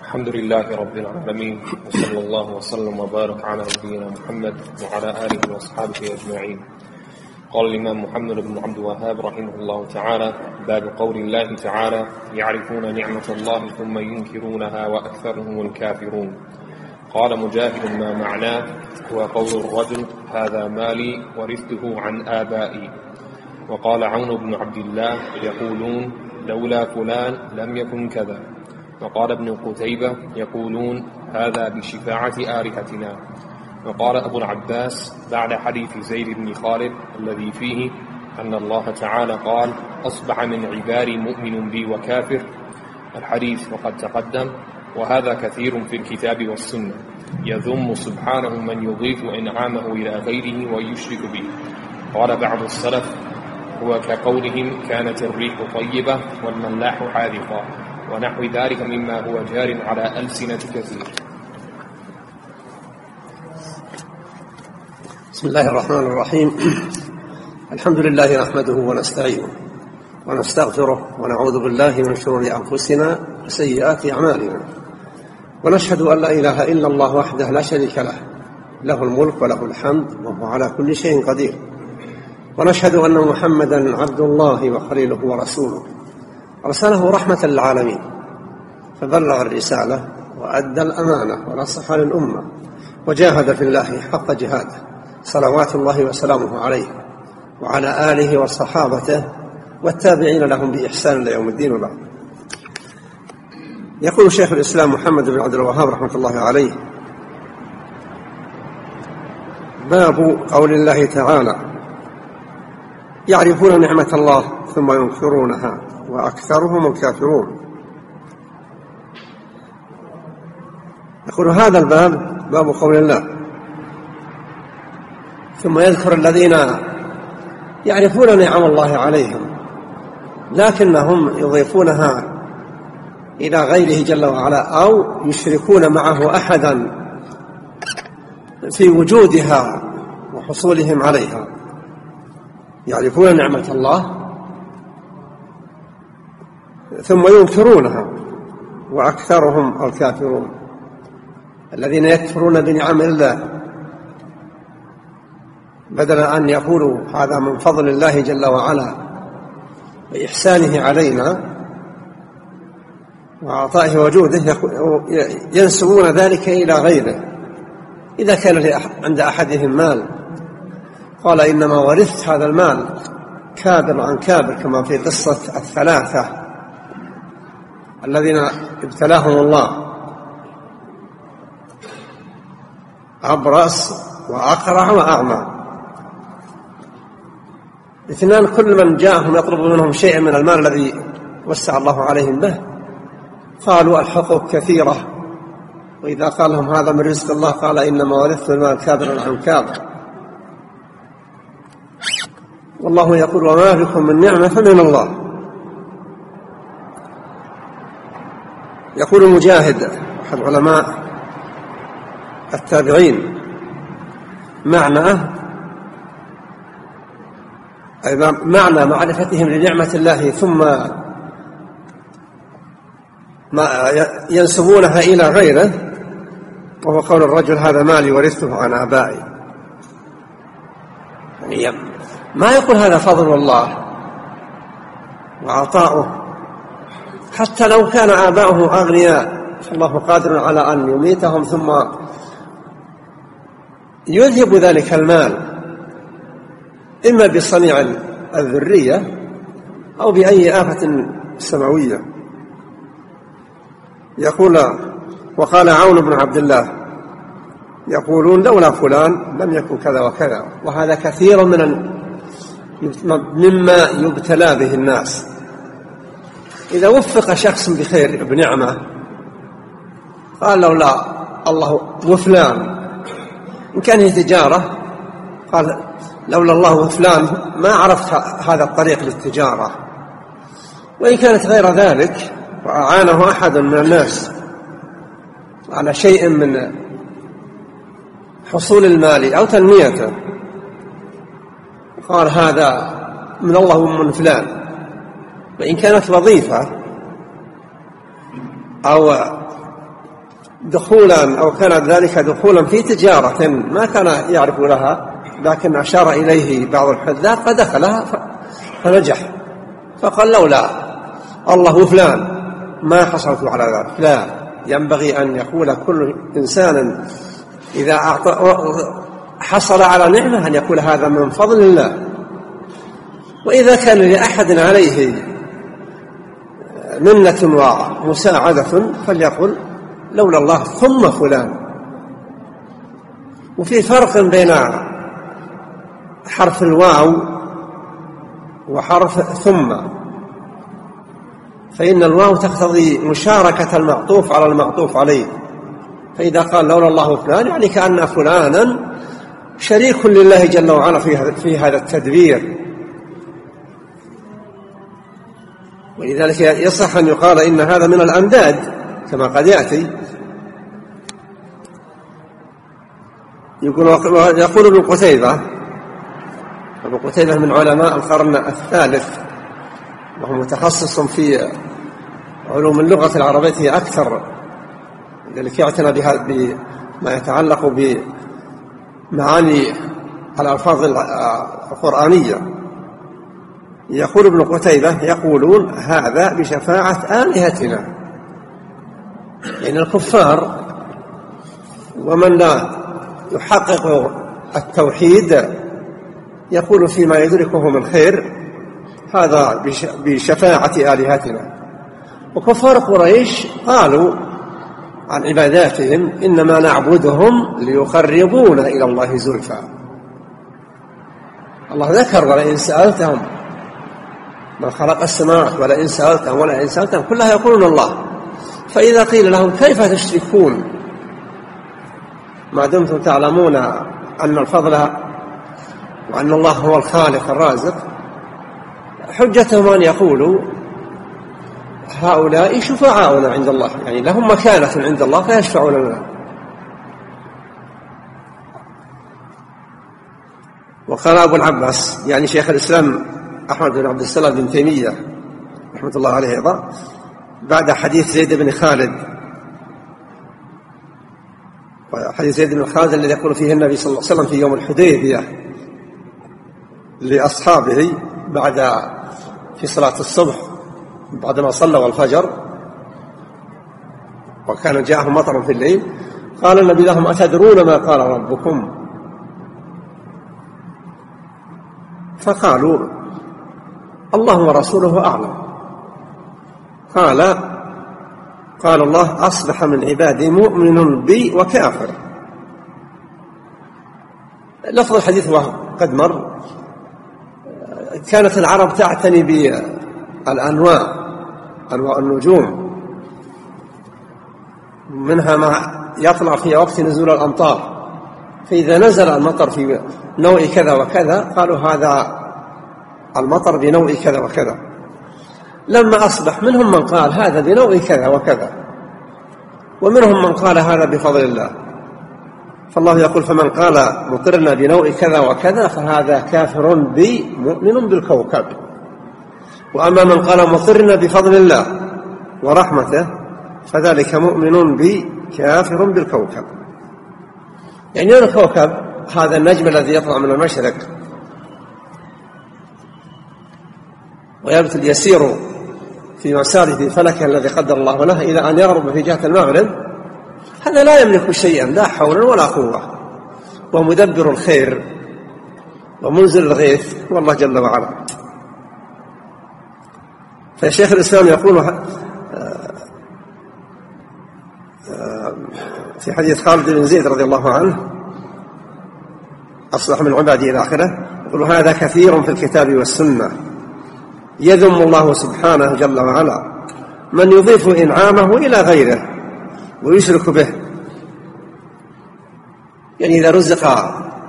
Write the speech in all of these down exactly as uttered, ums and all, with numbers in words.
الحمد لله رب العالمين، وصلى الله وسلم وبارك على نبينا محمد وعلى آله وأصحابه أجمعين. قال الإمام محمد بن عبد الوهاب رحمه الله تعالى: باب قول الله تعالى: يعرفون نعمة الله ثم ينكرونها وأكثرهم الكافرون. قال مجاهد: ما معناه؟ هو قول الرجل: هذا مالي ورثته عن آبائي. وقال عون بن عبد الله: يقولون لولا فلان لم يكن كذا. وقال ابن قتيبة: يقولون هذا بشفاعة آلهتنا. وقال أبو العباس بعد حديث زيد بن خالد الذي فيه أن الله تعالى قال: أصبح من عبادي مؤمن بي وكافر، الحديث وقد تقدم. وهذا كثير في الكتاب والسنة، يذم سبحانه من يضيف إنعامه إلى غيره ويشرك به. قال بعض السلف: هو كقولهم كانت الريح طيبة والملاح حاذقا، ونحو ذلك مما هو جار على ألسنة كثير. بسم الله الرحمن الرحيم. الحمد لله نحمده ونستعينه ونستغفره ونعوذ بالله من شرور أنفسنا وسيئات أعمالنا، ونشهد أن لا إله إلا الله وحده لا شريك له، له الملك وله الحمد وهو على كل شيء قدير. ونشهد أن محمدا عبد الله وخليله ورسوله، أرسله رحمة للعالمين، فبلغ الرسالة وأدى الأمانة ونصح للأمة وجاهد في الله حق جهاده، صلوات الله وسلامه عليه وعلى آله وصحابته والتابعين لهم بإحسان إلى يوم الدين. وبعد. يقول شيخ الإسلام محمد بن عبد الوهاب رحمة الله عليه: باب قول الله تعالى: يعرفون نعمة الله ثم ينكرونها وأكثرهم الكافرون. يقول هذا الباب باب قول الله، ثم يذكر الذين يعرفون نعم الله عليهم لكنهم يضيفونها إلى غيره جل وعلا، أو يشركون معه أحدا في وجودها وحصولهم عليها. يعرفون نعمة الله ثم ينكرونها وأكثرهم الكافرون. الذين يكفرون بنعم الله بدل أن يقولوا هذا من فضل الله جل وعلا وإحسانه علينا وعطائه وجوده، ينسبون ذلك إلى غيره. إذا كان عند أحدهم مال قال: إنما ورثت هذا المال كابر عن كابر، كما في قصة الثلاثة الذين ابتلاهم الله: أبرص وأقرع وأعمى. اثنان كل من جاءهم يطلب منهم شيئا من المال الذي وسع الله عليهم به قالوا: الحقوق كثيرة. وإذا قال لهم هذا من رزق الله قال: إنما ورثت المال كابر عن كابر. والله يقول: وما بكم من نعمة فمن الله. يقول مجاهد أحد علماء التابعين: معنى أيضا معنى معرفتهم لنعمة الله ثم ما ينسبونها إلى غيره، وهو قول الرجل: هذا مالي ورثته عن آبائي. يعني ما يقول هذا فضل الله وعطاؤه، حتى لو كان آباؤه أغنياء فالله قادر على أن يميتهم ثم يذهب ذلك المال، إما بصنيع الذرية أو بأي آفة سماوية. يقول: وقال عون بن عبد الله: يقولون لولا فلان لم يكن كذا وكذا. وهذا كثير من مما يبتلى به الناس. إذا وفق شخص بخير بنعمة قال: لولا الله وفلان، إن كان هي تجارة قال: لولا الله وفلان ما عرفت هذا الطريق للتجارة. وإن كانت غير ذلك وأعانه أحد من الناس على شيء من حصول المال أو تنميته قال: هذا من الله ومن فلان. وإن كانت وظيفة أو دخولا أو كان ذلك دخولا في تجارة ما كان يعرف لها، لكن أشار إليه بعض الحذاق فدخلها فنجح، فقال لولا الله فلان ما حصلت على ذلك. لا، ينبغي أن يقول كل إنسان إذا حصل على نعمة أن يقول هذا من فضل الله. وإذا كان لأحد عليه منة ومساعدة فليقل لولا الله ثم فلان. وفي فرق بين حرف الواو وحرف ثم، فإن الواو تقتضي مشاركة المعطوف على المعطوف عليه، فإذا قال لولا الله فلان يعني كأن فلانا شريك لله جل وعلا في هذا التدبير. ولذلك يصح أن يقال إن هذا من الأنداد كما قد يأتي. يقول يقول ابن قتيبة ابن قتيبة من علماء القرن الثالث، وهو متخصص في علوم اللغة العربية أكثر، لذلك يعتنى بما يتعلق بمعاني الألفاظ القرآنية. يقول ابن قتيبة يقولون هذا بشفاعة آلهتنا، يعني الكفار ومن لا يحقق التوحيد يقول فيما يدركه من خير هذا بشفاعة آلهتنا. وكفار قريش قالوا عن عباداتهم إنما نعبدهم ليقربونا إلى الله زلفى. الله ذكر ولئن سألتهم من خلق السماوات ولئن سألتهم ولئن سألتهم كلها يقولون الله. فإذا قيل لهم كيف تشركون ما دمتم تعلمون أن الفضل وأن الله هو الخالق الرازق، حجتهم أن يقولوا هؤلاء شفعاؤنا عند الله، يعني لهم مكانة عند الله فيشفعون لنا. وقال أبو العباس يعني شيخ الإسلام أحمد بن عبد السلام بن تيمية رحمة الله عليه أيضا بعد حديث زيد بن خالد، حديث زيد بن خالد الذي يقول فيه النبي صلى الله عليه وسلم في يوم الحديبية لأصحابه بعد في صلاة الصبح بعدما صلوا الفجر وكان جاءهم مطر في الليل، قال النبي لهم أتدرون ما قال ربكم؟ فقالوا الله ورسوله أعلم. قال قال الله أصبح من عبادي مؤمن بي وكافر. لفظ الحديث قد مر. كانت العرب تعتني بالأنواع أنواع النجوم، منها ما يطلع في وقت نزول الأمطار، فإذا نزل المطر في نوع كذا وكذا قالوا هذا المطر بنوع كذا وكذا. لما أصبح منهم من قال هذا بنوع كذا وكذا، ومنهم من قال هذا بفضل الله. فالله يقول فمن قال مطرنا بنوع كذا وكذا فهذا كافر بي مؤمن بالكوكب، وأما من قال مطرنا بفضل الله ورحمته فذلك مؤمن بي كافر بالكوكب. يعني الكوكب هذا النجم الذي يطلع من المشرق ويبتل يسير في مساره في فلكه الذي قدر الله له إلى أن يغرب في جهة المغرب، هذا لا يملك شيئا لا حول ولا قوة، ومدبر الخير ومنزل الغيث والله جل وعلا. فالشيخ الإسلام يقول في حديث خالد بن زيد رضي الله عنه أصلح من عبادي إلى آخره، يقول هذا كثير في الكتاب والسنة، يذم الله سبحانه جل وعلا من يضيف إنعامه إلى غيره ويشرك به. يعني إذا رزق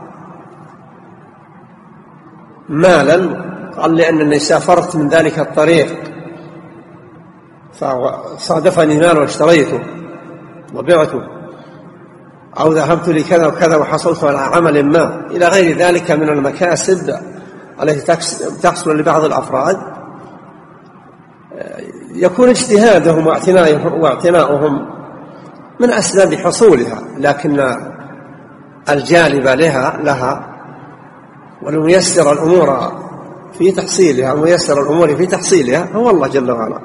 مالا قال لأن أني سافرت من ذلك الطريق فصادفني مال واشتريته وبعته، أو ذهبت لكذا وكذا وحصلت على عمل ما إلى غير ذلك من المكاسب التي تحصل لبعض الأفراد، يكون اجتهادهم واعتناؤهم من أسباب حصولها، لكن الجالب لها لها والميسر الأمور في تحصيلها الميسر الأمور في تحصيلها هو الله جل وعلا.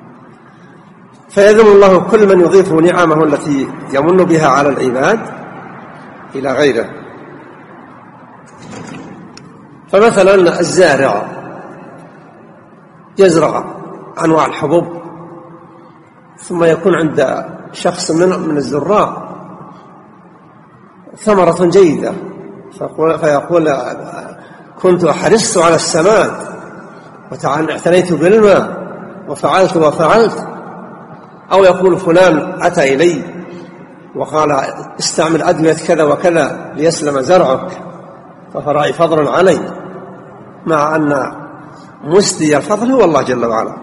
فيذم الله كل من يضيف نعمه التي يمن بها على العباد إلى غيره. فمثلا الزارع يزرع أنواع الحبوب، ثم يكون عند شخص من من الزراع ثمرة جيدة، فيقول كنت أحرص على السماد واعتنيت بالماء وفعلت وفعلت. أو يقول فلان أتى إلي وقال استعمل أدوية كذا وكذا ليسلم زرعك ففرعي فضل علي، مع أن مسدي الفضل هو الله جل وعلا.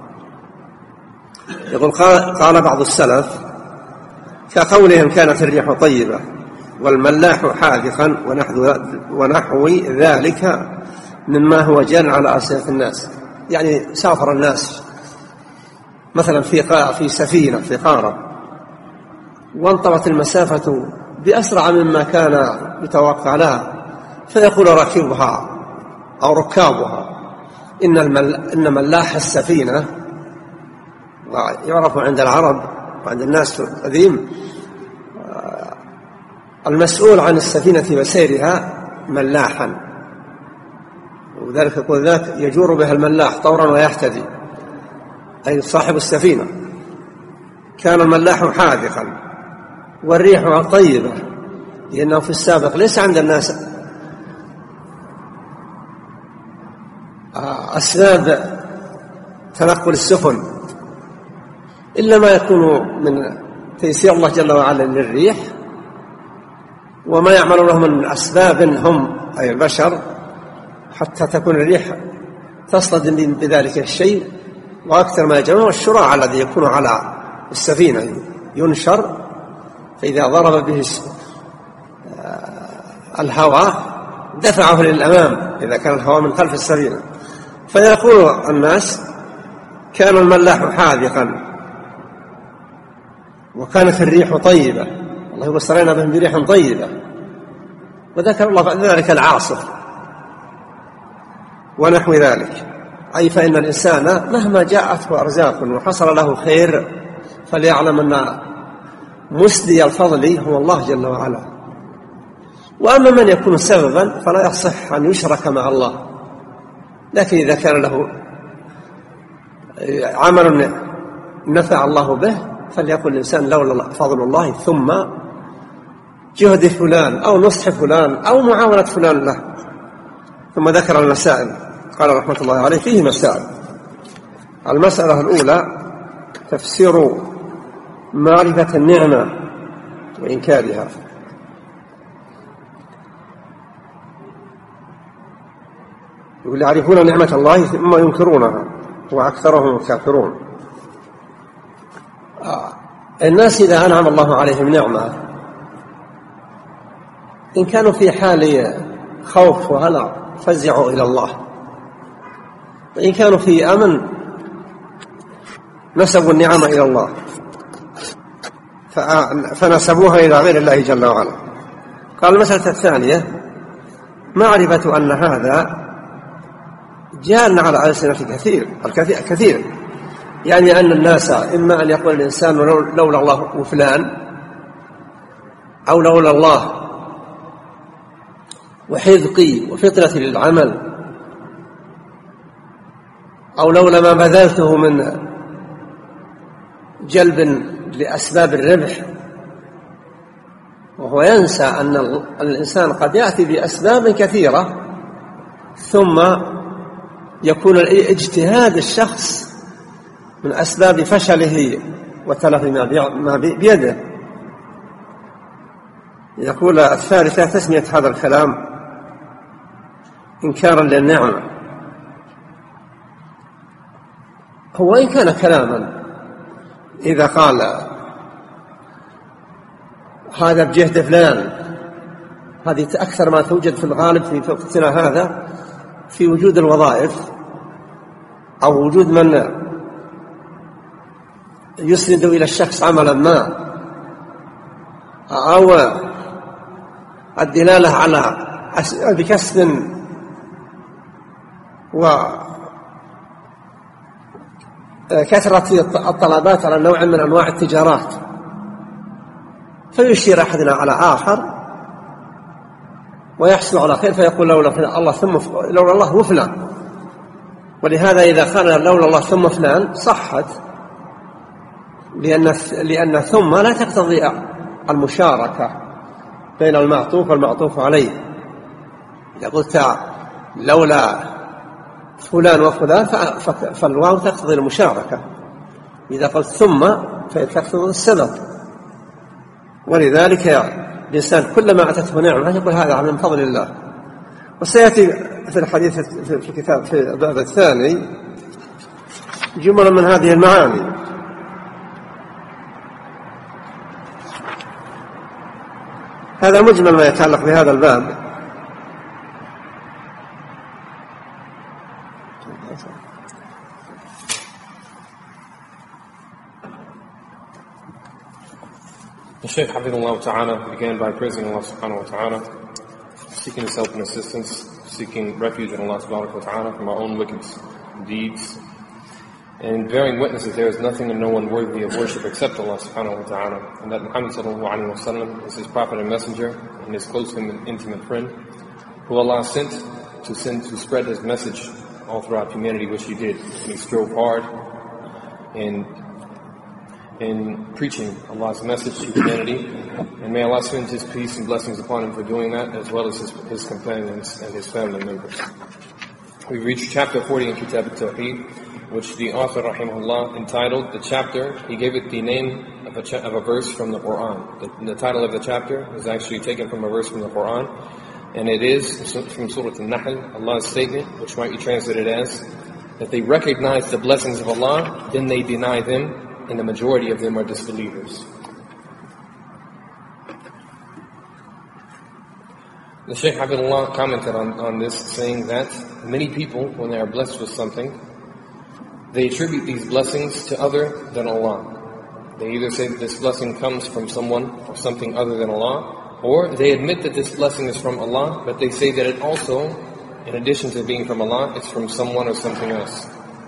يقول قال بعض السلف كقولهم كانت الريح طيبة والملاح حاذقا ونحو ذلك مما هو جار على ألسنة الناس. يعني سافر الناس مثلا في في سفينة في قارة وانطلت المسافة بأسرع مما كان يتوقع لها، فيقول راكبها أو ركابها إن, المل... إن ملاح السفينة، ويعرف عند العرب وعند الناس القديم المسؤول عن السفينة وسيرها ملاحا، وذلك يقول ذاك يجور بها الملاح طورا ويحتدي، أي صاحب السفينة. كان الملاح حاذقا والريح طيبة، لأنه في السابق ليس عند الناس أسباب تنقل السفن إلا ما يكون من تيسير الله جل وعلا للريح، وما يعملونه من أسباب هم أي البشر حتى تكون الريح تصطدم بذلك الشيء. وأكثر ما يجمعه الشراع الذي يكون على السفينة ينشر، فإذا ضرب به الهواء دفعه للأمام إذا كان الهواء من خلف السفينة. فيقول الناس كان الملاح حاذقا وكانت الريح طيبة، الله يقول سرينا بهم بريح طيبة، وذكر الله ذلك العاصف ونحو ذلك. أي فإن الإنسان مهما جاءته أرزاق وحصل له خير فليعلم أن مسدي الفضل هو الله جل وعلا. وأما من يكون سببا فلا يصح أن يشرك مع الله، لكن إذا كان له عمل نفع الله به فليقول الإنسان لولا فضل الله ثم جهد فلان أو نصح فلان أو معاونة فلان له. ثم ذكر المسائل، قال رحمة الله عليه فيه مسائل. المسألة الأولى تفسير معرفة النعمة وإنكارها. يقول يعرفون نعمة الله ثم ينكرونها وأكثرهم الكافرون. الناس إذا أنعم الله عليهم نعمة إن كانوا في حال خوف وهلع فزعوا إلى الله، وإن كانوا في أمن نسبوا النعمة إلى الله فنسبوها إلى غير الله جل وعلا. قال المسألة الثانية معرفة أن هذا جاءنا على ألسنة كثير الكثير كثير، يعني أن الناس إما أن يقول الإنسان لولا الله وفلان، أو لولا الله وحذقي وفطرتي للعمل، أو لولا ما بذلته من جلب لأسباب الربح. وهو ينسى أن الإنسان قد يأتي بأسباب كثيرة ثم يكون اجتهاد الشخص من أسباب فشله وتلف ما بيده. يقول الثالثة تسمية هذا الكلام إنكارا للنعمة. هو إن كان كلاما إذا قال هذا بجهد فلان، هذه أكثر ما توجد في الغالب في وقتنا هذا في وجود الوظائف أو وجود من يسند إلى الشخص عملا ما أو الدلالة على بكسب وكثرة الطلبات على نوع من أنواع التجارات، فيشير أحدنا على آخر ويحصل على خير فيقول لولا الله ثم لولا الله وفلان. ولهذا إذا قال لولا الله ثم فلان صحت، لأن لأن ثم لا تقتضي المشاركة بين المعطوف والمعطوف عليه. إذا قلت لولا فلان وفلان فالواو تقتضي المشاركة، إذا قلت ثم فتقتضي السبب. ولذلك الإنسان كلما أتته نعمة يقول هذا من فضل الله. وسيأتي في الحديث في الكتاب في الباب الثاني جملة من هذه المعاني. هذا مجمل ما يتعلق بهذا الباب. The Shaykh Hafidhullah Ta'ala began by praising Allah Subhanahu wa Ta'ala, seeking His help and assistance, seeking refuge in Allah Subhanahu wa Ta'ala from our own wicked deeds, and bearing witness that there is nothing and no one worthy of worship except Allah Subhanahu wa Ta'ala, and that Muhammad Sallallahu Alaihi Wasallam is His prophet and messenger, and His close and intimate friend, who Allah sent to send to spread His message all throughout humanity, which He did. And He strove hard in in preaching Allah's message to humanity, and may Allah send His peace and blessings upon Him for doing that, as well as His, his companions and His family members. We've reached chapter forty in Kitab al-Tawheed, which the author, rahimahullah, entitled the chapter. He gave it the name of a, cha- of a verse from the Quran. The, the title of the chapter is actually taken from a verse from the Quran, and it is from Surah Al-Nahl, Allah's statement, which might be translated as, that they recognize the blessings of Allah, then they deny them, and the majority of them are disbelievers. The Shaykh Hafidhullah commented on, on this, saying that many people, when they are blessed with something, they attribute these blessings to other than Allah. They either say that this blessing comes from someone or something other than Allah, or they admit that this blessing is from Allah, but they say that it also, in addition to being from Allah, it's from someone or something else.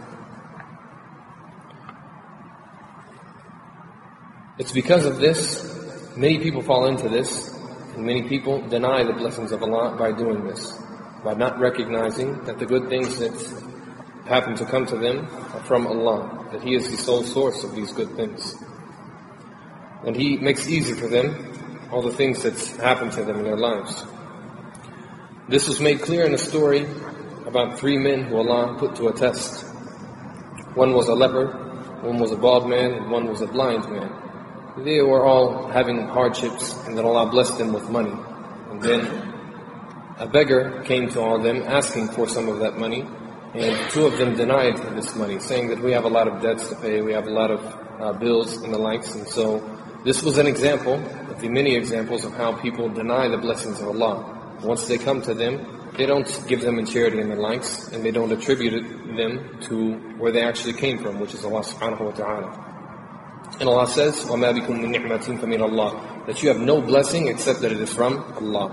It's because of this, many people fall into this, and many people deny the blessings of Allah by doing this, by not recognizing that the good things that happen to come to them are from Allah, that He is the sole source of these good things. And He makes easy for them all the things that happen to them in their lives. This was made clear in a story about three men who Allah put to a test. One was a leper, one was a bald man, and one was a blind man. They were all having hardships, and then Allah blessed them with money. And then a beggar came to all of them asking for some of that money, and two of them denied this money, saying that we have a lot of debts to pay, we have a lot of uh, bills and the likes. And so this was an example of the many examples of how people deny the blessings of Allah. Once they come to them, they don't give them in charity and the likes, and they don't attribute them to where they actually came from, which is Allah Subhanahu wa Ta'ala. And Allah says, وَمَا بِكُم مِّن نِعْمَةٍ فَمِنَ اللَّهِ, that you have no blessing except that it is from Allah.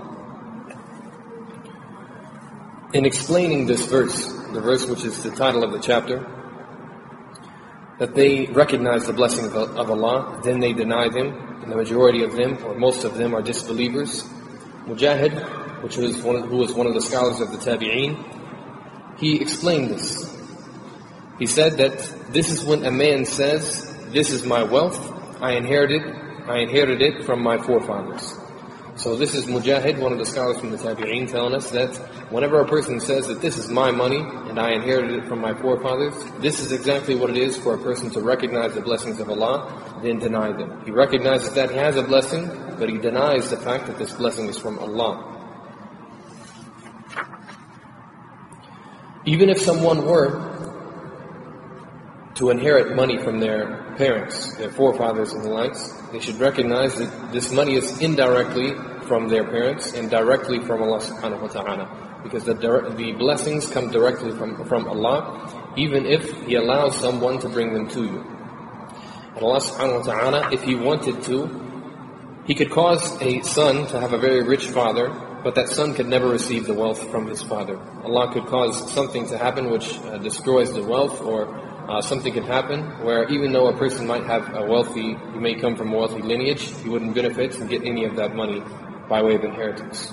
In explaining this verse, the verse which is the title of the chapter, that they recognize the blessing of, of Allah, then they deny them, and the majority of them, or most of them, are disbelievers. Mujahid, which was one, who was one of the scholars of the Tabi'een, he explained this. He said that this is when a man says, this is my wealth, I inherited, I inherited it from my forefathers. So this is Mujahid, one of the scholars from the Tabi'een, telling us that whenever a person says that this is my money and I inherited it from my forefathers, this is exactly what it is for a person to recognize the blessings of Allah, then deny them. He recognizes that he has a blessing, but he denies the fact that this blessing is from Allah. Even if someone were to inherit money from their parents, their forefathers and the likes, they should recognize that this money is indirectly from their parents and directly from Allah Subhanahu wa Ta'ala. Because the, the blessings come directly from, from Allah, even if He allows someone to bring them to you. And Allah Subhanahu wa Ta'ala, if He wanted to He could cause a son to have a very rich father, but that son could never receive the wealth from his father. Allah could cause something to happen which uh, destroys the wealth, or uh, something could happen where even though a person might have a wealthy, he may come from a wealthy lineage, he wouldn't benefit and get any of that money by way of inheritance.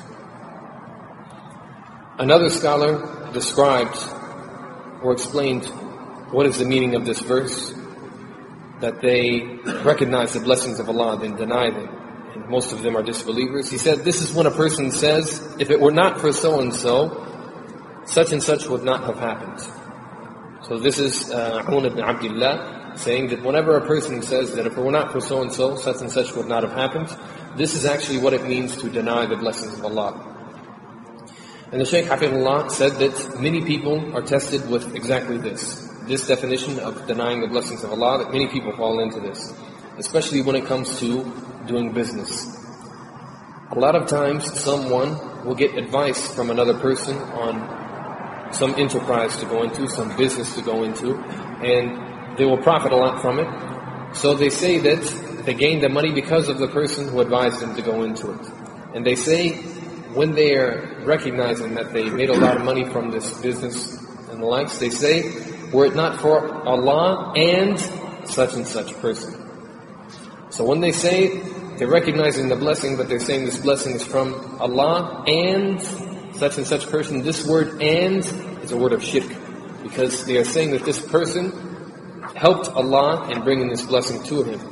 Another scholar described or explained what is the meaning of this verse, that they recognize the blessings of Allah, then deny them. And most of them are disbelievers. He said, this is when a person says, if it were not for so-and-so, such and such would not have happened. So this is uh, Aun ibn Abdullah saying that whenever a person says that if it were not for so-and-so, such and such would not have happened, this is actually what it means to deny the blessings of Allah. And the Shaykh Hafidhullah said that many people are tested with exactly this. This definition of denying the blessings of Allah, that many people fall into this. Especially when it comes to doing business. A lot of times someone will get advice from another person on some enterprise to go into, some business to go into, and they will profit a lot from it. So they say that they gain the money because of the person who advised them to go into it. And they say when they are recognizing that they made a lot of money from this business and the likes, they say, were it not for Allah and such and such person. So when they say, they're recognizing the blessing, but they're saying this blessing is from Allah and such and such person. This word and is a word of shirk, because they are saying that this person helped Allah in bringing this blessing to him.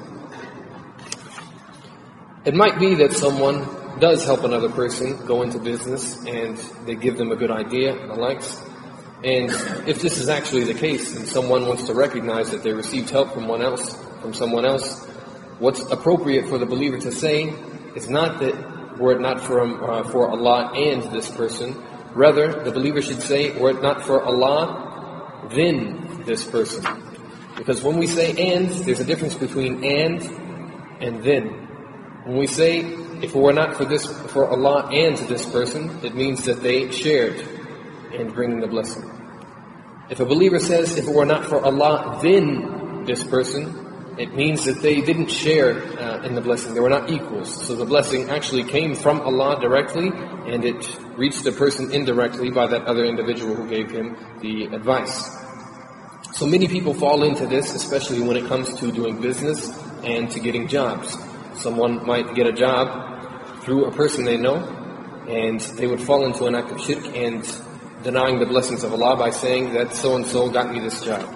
It might be that someone does help another person go into business and they give them a good idea and the likes. And if this is actually the case and someone wants to recognize that they received help from one else, from someone else, what's appropriate for the believer to say is not that were it not for, uh, for Allah and this person. Rather, the believer should say, were it not for Allah, then this person. Because when we say and, there's a difference between and and then. When we say, if it were not for this, for Allah and this person, it means that they shared in bringing the blessing. If a believer says, if it were not for Allah, then this person, it means that they didn't share uh, in the blessing. They were not equals. So the blessing actually came from Allah directly, and it reached the person indirectly by that other individual who gave him the advice. So many people fall into this, especially when it comes to doing business and to getting jobs. Someone might get a job through a person they know, and they would fall into an act of shirk and denying the blessings of Allah by saying that so-and-so got me this job.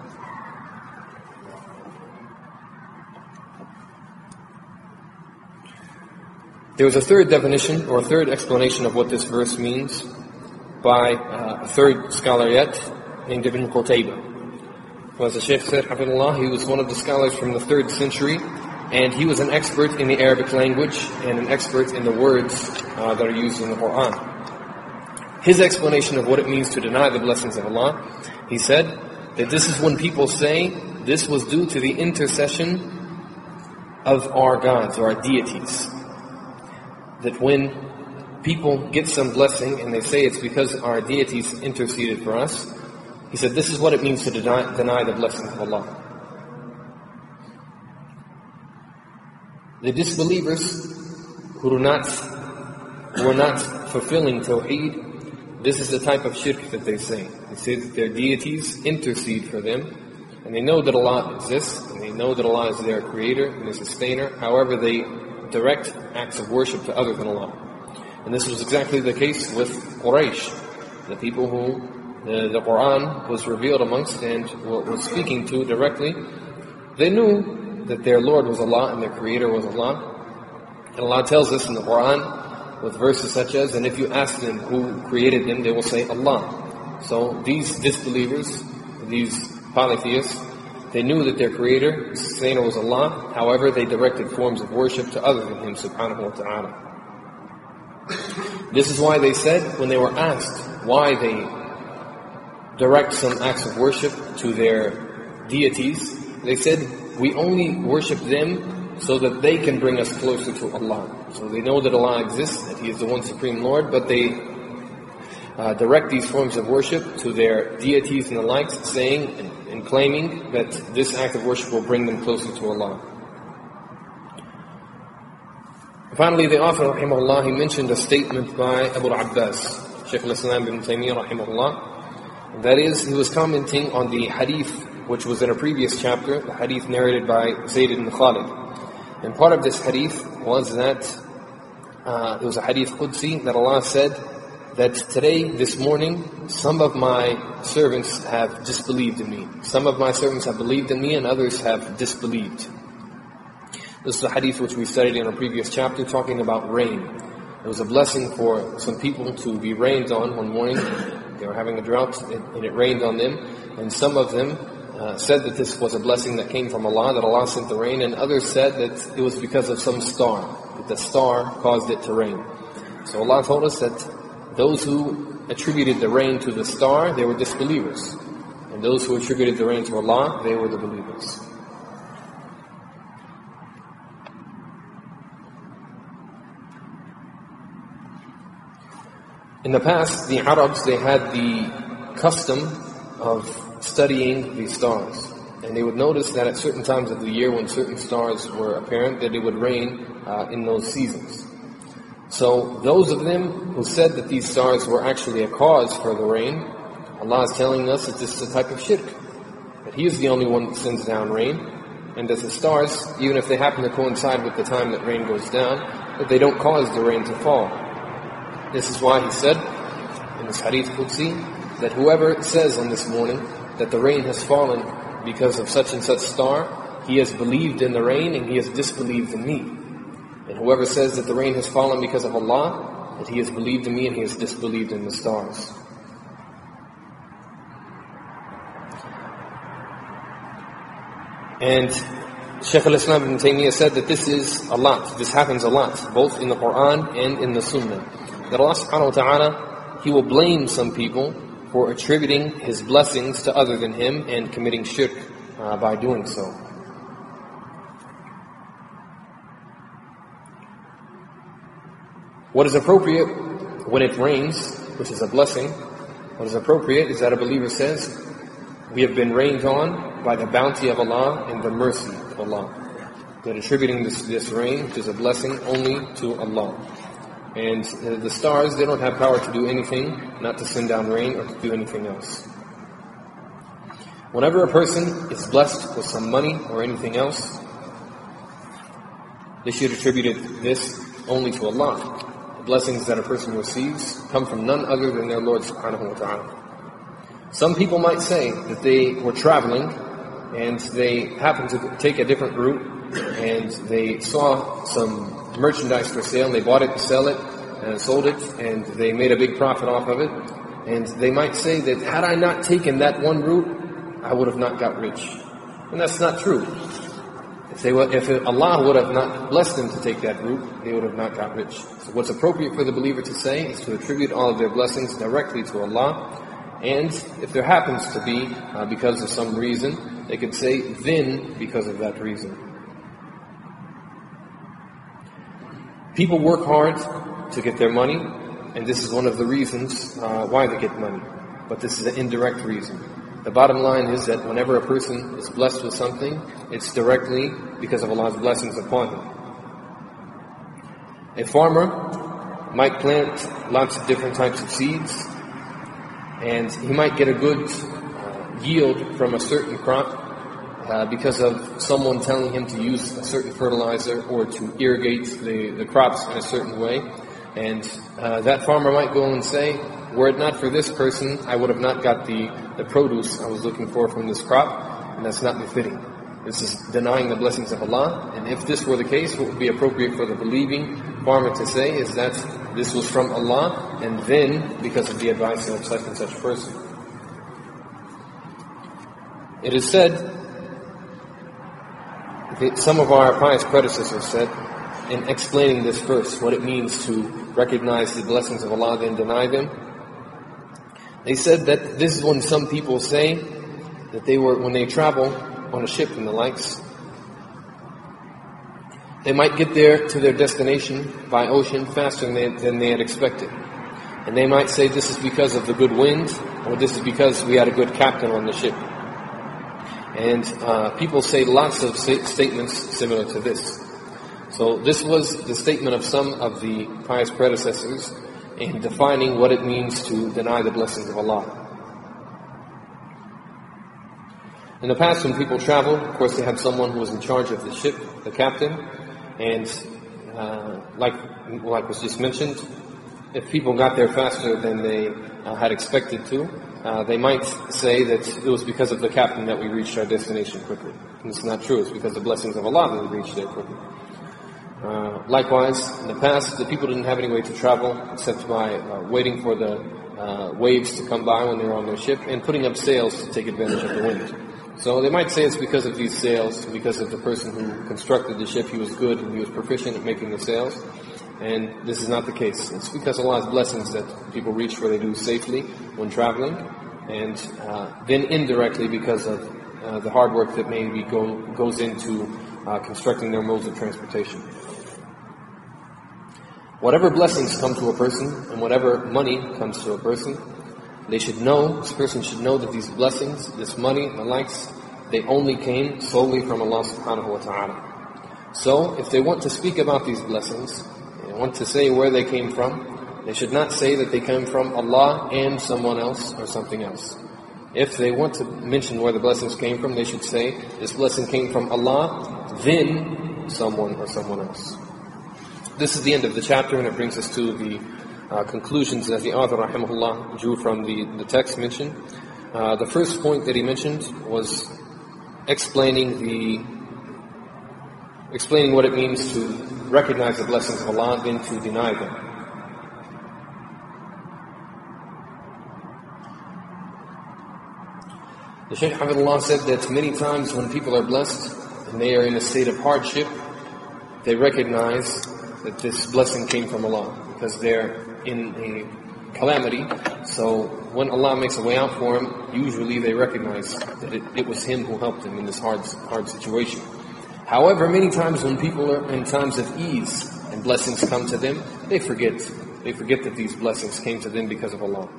There was a third definition, or a third explanation of what this verse means by uh, a third scholar yet, named Ibn Qutayba. As the Shaykh said, Hafidhullah, he was one of the scholars from the third century, and he was an expert in the Arabic language and an expert in the words uh, that are used in the Quran. His explanation of what it means to deny the blessings of Allah, he said that this is when people say this was due to the intercession of our gods, or our deities. That when people get some blessing and they say it's because our deities interceded for us, he said this is what it means to deny, deny the blessings of Allah. The disbelievers who do not, who are not fulfilling Tawheed, this is the type of shirk that they say. They say that their deities intercede for them, and they know that Allah exists, and they know that Allah is their creator and their sustainer. However, they direct acts of worship to other than Allah. And this was exactly the case with Quraysh, the people who the, the Quran was revealed amongst and was speaking to directly. They knew that their Lord was Allah and their Creator was Allah. And Allah tells us in the Quran with verses such as, and if you ask them who created them, they will say Allah. So these disbelievers, these polytheists, they knew that their Creator, Sustainer, was Allah. However, they directed forms of worship to other than Him, subhanahu wa ta'ala. This is why they said, when they were asked why they direct some acts of worship to their deities, they said, we only worship them so that they can bring us closer to Allah. So they know that Allah exists, that He is the one Supreme Lord, but they uh, direct these forms of worship to their deities and the likes, saying and, and claiming that this act of worship will bring them closer to Allah. Finally, the author, rahimahullah, he mentioned a statement by Abu al-Abbas, Shaykh al-Islam ibn Taymiyyah, rahimahullah. That is, he was commenting on the hadith, which was in a previous chapter, the hadith narrated by Zayd ibn Khalid. And part of this hadith was that, uh, it was a hadith Qudsi, that Allah said that today, this morning, some of my servants have disbelieved in me. Some of my servants have believed in me and others have disbelieved. This is the hadith which we studied in a previous chapter talking about rain. It was a blessing for some people to be rained on one morning. They were having a drought and it rained on them. And some of them uh, said that this was a blessing that came from Allah, that Allah sent the rain. And others said that it was because of some star, that the star caused it to rain. So Allah told us that those who attributed the rain to the star, they were disbelievers. And those who attributed the rain to Allah, they were the believers. In the past, the Arabs, they had the custom of studying the stars. And they would notice that at certain times of the year when certain stars were apparent, that it would rain uh, in those seasons. So those of them who said that these stars were actually a cause for the rain, Allah is telling us that this is a type of shirk. That He is the only one that sends down rain. And that the stars, even if they happen to coincide with the time that rain goes down, that they don't cause the rain to fall. This is why He said in this hadith Qudsi that whoever says on this morning that the rain has fallen because of such and such star, he has believed in the rain and he has disbelieved in me. And whoever says that the rain has fallen because of Allah, that he has believed in me and he has disbelieved in the stars. And Shaykh al-Islam ibn Taymiyyah said that this is a lot, this happens a lot, both in the Quran and in the Sunnah. That Allah subhanahu wa ta'ala, He will blame some people for attributing His blessings to other than Him and committing shirk uh, by doing so. What is appropriate when it rains, which is a blessing, what is appropriate is that a believer says, we have been rained on by the bounty of Allah and the mercy of Allah. That attributing this, this rain, which is a blessing, only to Allah. And the stars, they don't have power to do anything, not to send down rain or to do anything else. Whenever a person is blessed with some money or anything else, they should attribute this only to Allah. The blessings that a person receives come from none other than their Lord subhanahu wa ta'ala. Some people might say that they were traveling and they happened to take a different route and they saw some merchandise for sale, and they bought it to sell it, and sold it, and they made a big profit off of it. And they might say that had I not taken that one route, I would have not got rich. And that's not true. If, they were, if Allah would have not blessed them to take that route, they would have not got rich. So what's appropriate for the believer to say is to attribute all of their blessings directly to Allah. And if there happens to be, uh, because of some reason, they could say, then because of that reason. People work hard to get their money, and this is one of the reasons uh, why they get money. But this is an indirect reason. The bottom line is that whenever a person is blessed with something, it's directly because of Allah's blessings upon him. A farmer might plant lots of different types of seeds, and he might get a good uh, yield from a certain crop, Uh, because of someone telling him to use a certain fertilizer or to irrigate the, the crops in a certain way. And uh, that farmer might go and say, were it not for this person, I would have not got the, the produce I was looking for from this crop, and that's not befitting. This is denying the blessings of Allah. And if this were the case, what would be appropriate for the believing farmer to say is that this was from Allah, and then because of the advice of such and such person. It is said, some of our pious predecessors said, in explaining this verse, what it means to recognize the blessings of Allah then deny them, they said that this is when some people say that they were, when they travel on a ship and the likes, they might get there to their destination by ocean faster than they, than they had expected. And they might say this is because of the good wind, or this is because we had a good captain on the ship. And uh, people say lots of statements similar to this. So this was the statement of some of the pious predecessors in defining what it means to deny the blessings of Allah. In the past, when people travel, of course, they had someone who was in charge of the ship, the captain, and uh, like like was just mentioned, if people got there faster than they uh, had expected to, uh, they might say that it was because of the captain that we reached our destination quickly. And it's not true. It's because of the blessings of Allah that we reached there quickly. Uh, likewise, in the past, the people didn't have any way to travel except by uh, waiting for the uh, waves to come by when they were on their ship and putting up sails to take advantage of the wind. So they might say it's because of these sails, because of the person who constructed the ship, he was good and he was proficient at making the sails. And this is not the case. It's because of Allah's blessings that people reach where they do safely when traveling, and uh, then indirectly because of uh, the hard work that maybe go, goes into uh, constructing their modes of transportation. Whatever blessings come to a person and whatever money comes to a person, they should know, this person should know that these blessings, this money, the likes, they only came solely from Allah subhanahu wa ta'ala. So, if they want to speak about these blessings, they want to say where they came from, they should not say that they came from Allah and someone else or something else. If they want to mention where the blessings came from, they should say, this blessing came from Allah, then someone or someone else. This is the end of the chapter, and it brings us to the Uh, conclusions that the author, rahimahullah, drew from the, the text mentioned. Uh, the first point that he mentioned was explaining the explaining what it means to recognize the blessings of Allah, then to deny them. The Shaykh Hafidhullah said that many times when people are blessed and they are in a state of hardship, they recognize that this blessing came from Allah, because they're in a calamity. So when Allah makes a way out for them, usually they recognize that it, it was Him who helped them in this hard, hard situation. However, many times when people are in times of ease and blessings come to them, they forget. They forget that these blessings came to them because of Allah.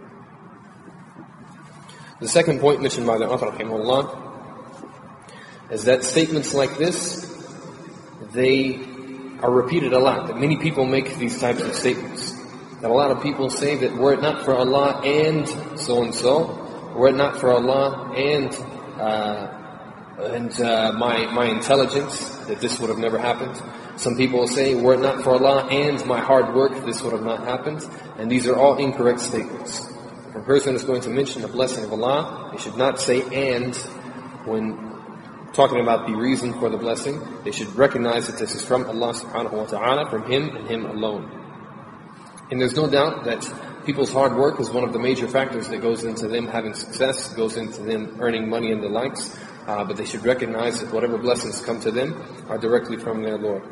The second point mentioned by the author, rahimahullah, is that statements like this, they are repeated a lot. That many people make these types of statements. That a lot of people say that were it not for Allah and so-and-so, were it not for Allah and uh, and uh, my my intelligence, that this would have never happened. Some people say, were it not for Allah and my hard work, this would have not happened. And these are all incorrect statements. If a person is going to mention the blessing of Allah, they should not say and when talking about the reason for the blessing. They should recognize that this is from Allah subhanahu wa ta'ala, from Him and Him alone. And there's no doubt that people's hard work is one of the major factors that goes into them having success, goes into them earning money and the likes, uh, but they should recognize that whatever blessings come to them are directly from their Lord.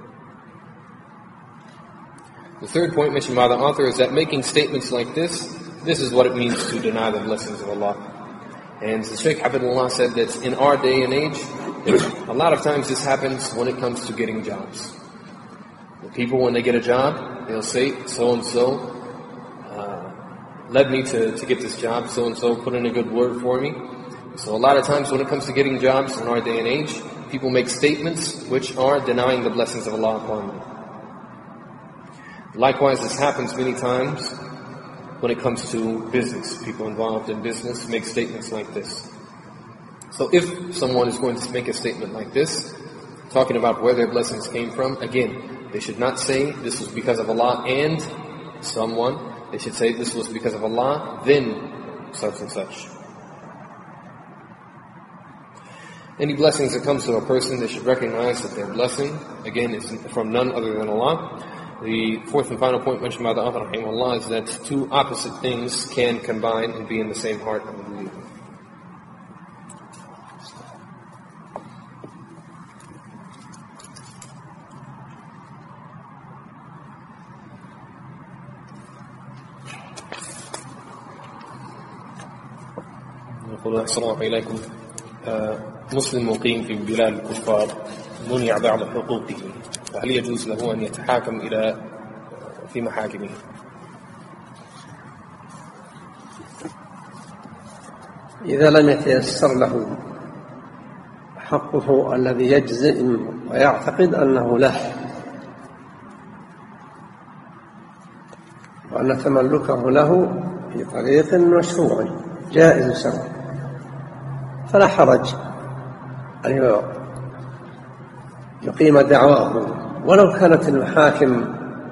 The third point mentioned by the author is that making statements like this, this is what it means to deny the blessings of Allah. And the Shaykh Hafidhullah said that in our day and age, a lot of times this happens when it comes to getting jobs. The people, when they get a job, they'll say, so-and-so uh, led me to, to get this job, so-and-so put in a good word for me. So a lot of times when it comes to getting jobs in our day and age, people make statements which are denying the blessings of Allah upon them. Likewise, this happens many times when it comes to business. People involved in business make statements like this. So if someone is going to make a statement like this, talking about where their blessings came from, again, they should not say this was because of Allah and someone. They should say this was because of Allah, then such and such. Any blessings that comes to a person, they should recognize that their blessing, again, is from none other than Allah. The fourth and final point mentioned by the author, rahimahullah, is that two opposite things can combine and be in the same heart of the believer. يقول أحسن الله إليكم مسلم مقيم في بلاد الكفار منع بعض حقوقه، فهل يجوز له أن يتحاكم إلى في محاكمه؟ إذا لم يتيسر له حقه الذي يجزم ويعتقد أنه له، وأن تملكه له في طريق مشروع جائز شرعا، فلا حرج أن يقيم دعواه ولو كانت المحاكم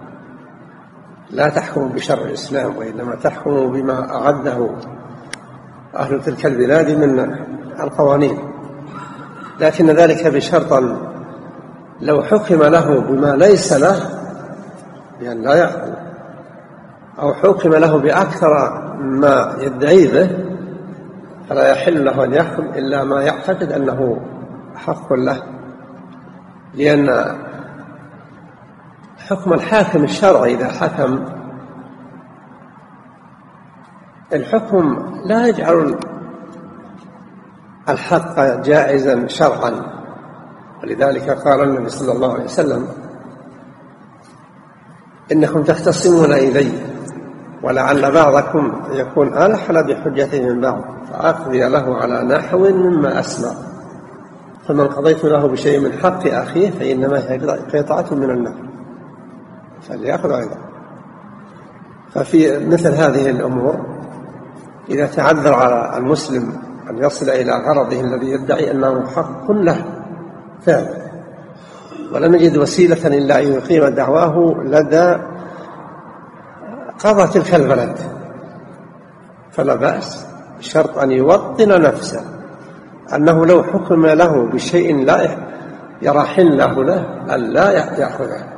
لا تحكم بشرع الإسلام وإنما تحكم بما أعده أهل تلك البلاد من القوانين، لكن ذلك بشرط لو حكم له بما ليس له بأن لا يأخذ، أو حكم له بأكثر ما يدعي به، فلا يحل له أن يحكم إلا ما يعتقد أنه حق له، لأن حكم الحاكم الشرعي إذا حكم الحكم لا يجعل الحق جائزا شرعا، ولذلك قال النبي صلى الله عليه وسلم: إنكم تختصمون إلي ولعل بعضكم يكون ألحن بحجته من بعض فأقضي له على نحو مما أسمع، فمن قضيت له بشيء من حق أخيه فإنما هي قطعة من النار فليأخذ أيضا. ففي مثل هذه الأمور إذا تعذر على المسلم أن يصل إلى غرضه الذي يدعي أنه حق له فعلا، ولم يجد وسيلة إلا أن يقيم دعواه لدى قضى تلك البلد، فلا بأس، بشرط أن يوطن نفسه أنه لو حكم له بشيء لا يرى حله له أن لا يأخذه.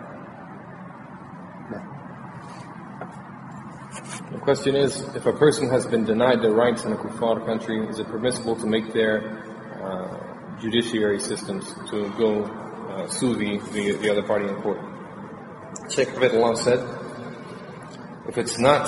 The question is, if a person has been denied their rights in a kuffar country, is it permissible to make their uh, judiciary systems to go uh, sue the, the, the other party in court? Shaykh Abdullah said, if it's not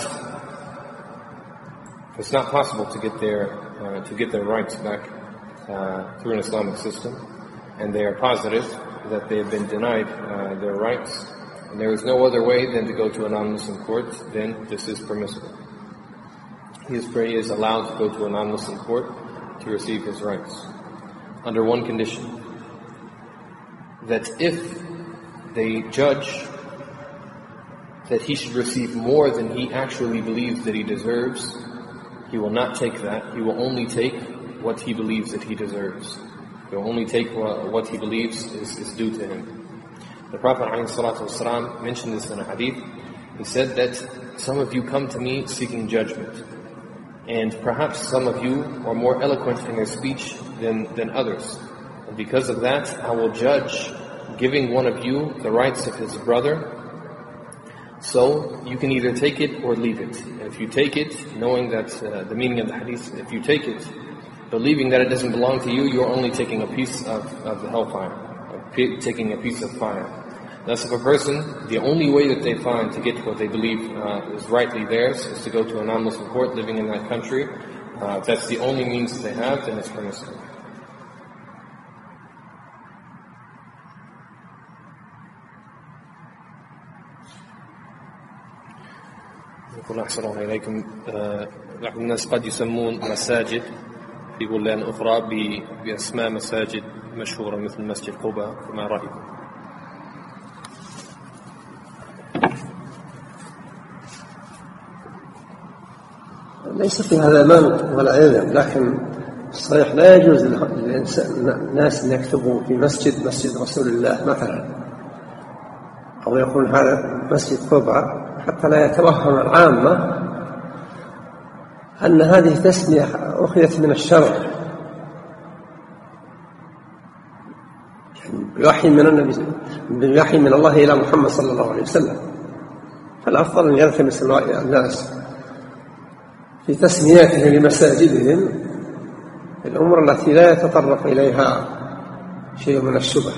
if it's not possible to get their uh, to get their rights back uh, through an Islamic system, and they are positive that they have been denied uh, their rights, and there is no other way than to go to a non-Muslim court, then this is permissible. He is, he is allowed to go to a non-Muslim court to receive his rights, under one condition, that if they judge that he should receive more than he actually believes that he deserves, he will not take that. He will only take what he believes that he deserves. He will only take what, what he believes is, is due to him. The Prophet ﷺ mentioned this in a hadith. He said that some of you come to me seeking judgment, and perhaps some of you are more eloquent in your speech than, than others. And because of that, I will judge giving one of you the rights of his brother. So you can either take it or leave it. And if you take it, knowing that uh, the meaning of the hadith, if you take it, believing that it doesn't belong to you, you're only taking a piece of, of the hellfire, of taking a piece of fire. Thus, if a person, the only way that they find to get what they believe uh, is rightly theirs is to go to a non-Muslim court living in that country, uh, if that's the only means that they have, then it's permissible. يقول أحسن الله إليكم بعض الناس قد يسمون مساجد في بلدان أخرى بأسماء مساجد مشهورة مثل مسجد قباء، فما رأيكم؟ ليس في هذا مانع ولا علم، لكن الصحيح لا يجوز للناس أن يكتبوا في مسجد مسجد رسول الله مثلا، أو يكون هذا مسجد قباء، حتى لا يتوهم العامة أن هذه تسمية أخذت من الشرع بوحي من النبي بوحي من الله إلى محمد صلى الله عليه وسلم. فالأفضل أن يلتمس الناس في تسمياتهم لمساجدهم الأمور التي لا يتطرق إليها شيء من الشبه.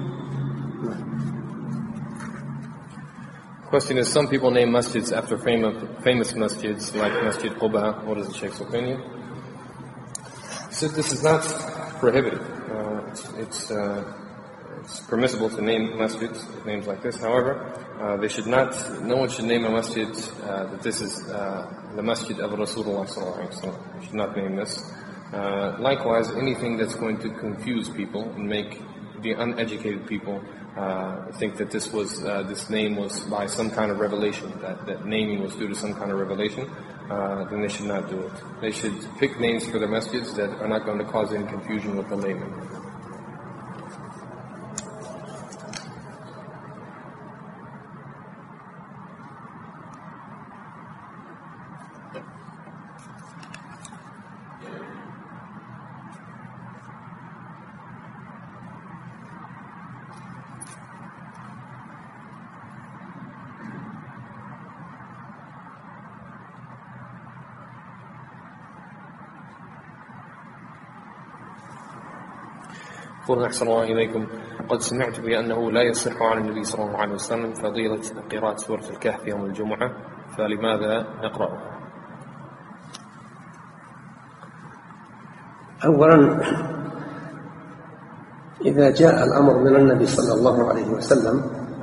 Question is, some people name masjids after famous, famous masjids like Masjid Quba. What is the Sheikh's opinion? He said this is not prohibited. Uh, it's it's, uh, it's permissible to name masjids with names like this. However, uh, they should not. No one should name a masjid uh, that this is uh, the Masjid of Rasulullah sallallahu alaihi wasallam. You should not name this. Uh, likewise, anything that's going to confuse people and make the uneducated people uh, think that this was uh, this name was by some kind of revelation, that, that naming was due to some kind of revelation, uh, then they should not do it. They should pick names for their masjids that are not going to cause any confusion with the layman. يقول أحسن الله إليكم، قد سمعت بأنه لا يصح عن النبي صلى الله عليه وسلم فضيلة قراءة سورة الكهف يوم الجمعة، فلماذا نقرأها؟ أولا، إذا جاء الأمر من النبي صلى الله عليه وسلم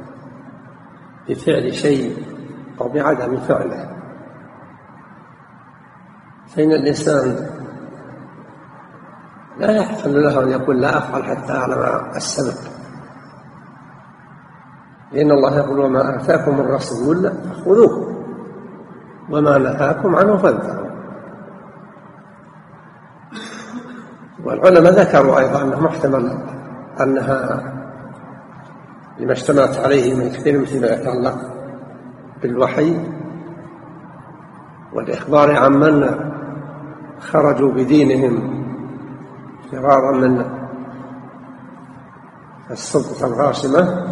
بفعل شيء أو بعدم فعله، فإن الإنسان لا يحل له أن يقول لا أفعل حتى أعلم السبب، لأن الله يقول وما آتاكم الرسول فخذوه وما نهاكم عنه فانتهوا. والعلماء ذكروا أيضا أنه محتمل أنها لما اشتملت عليه من كثير مما يتعلق بالوحي والإخبار عن من خرجوا بدينهم فرارا من السلطة الغاشمة،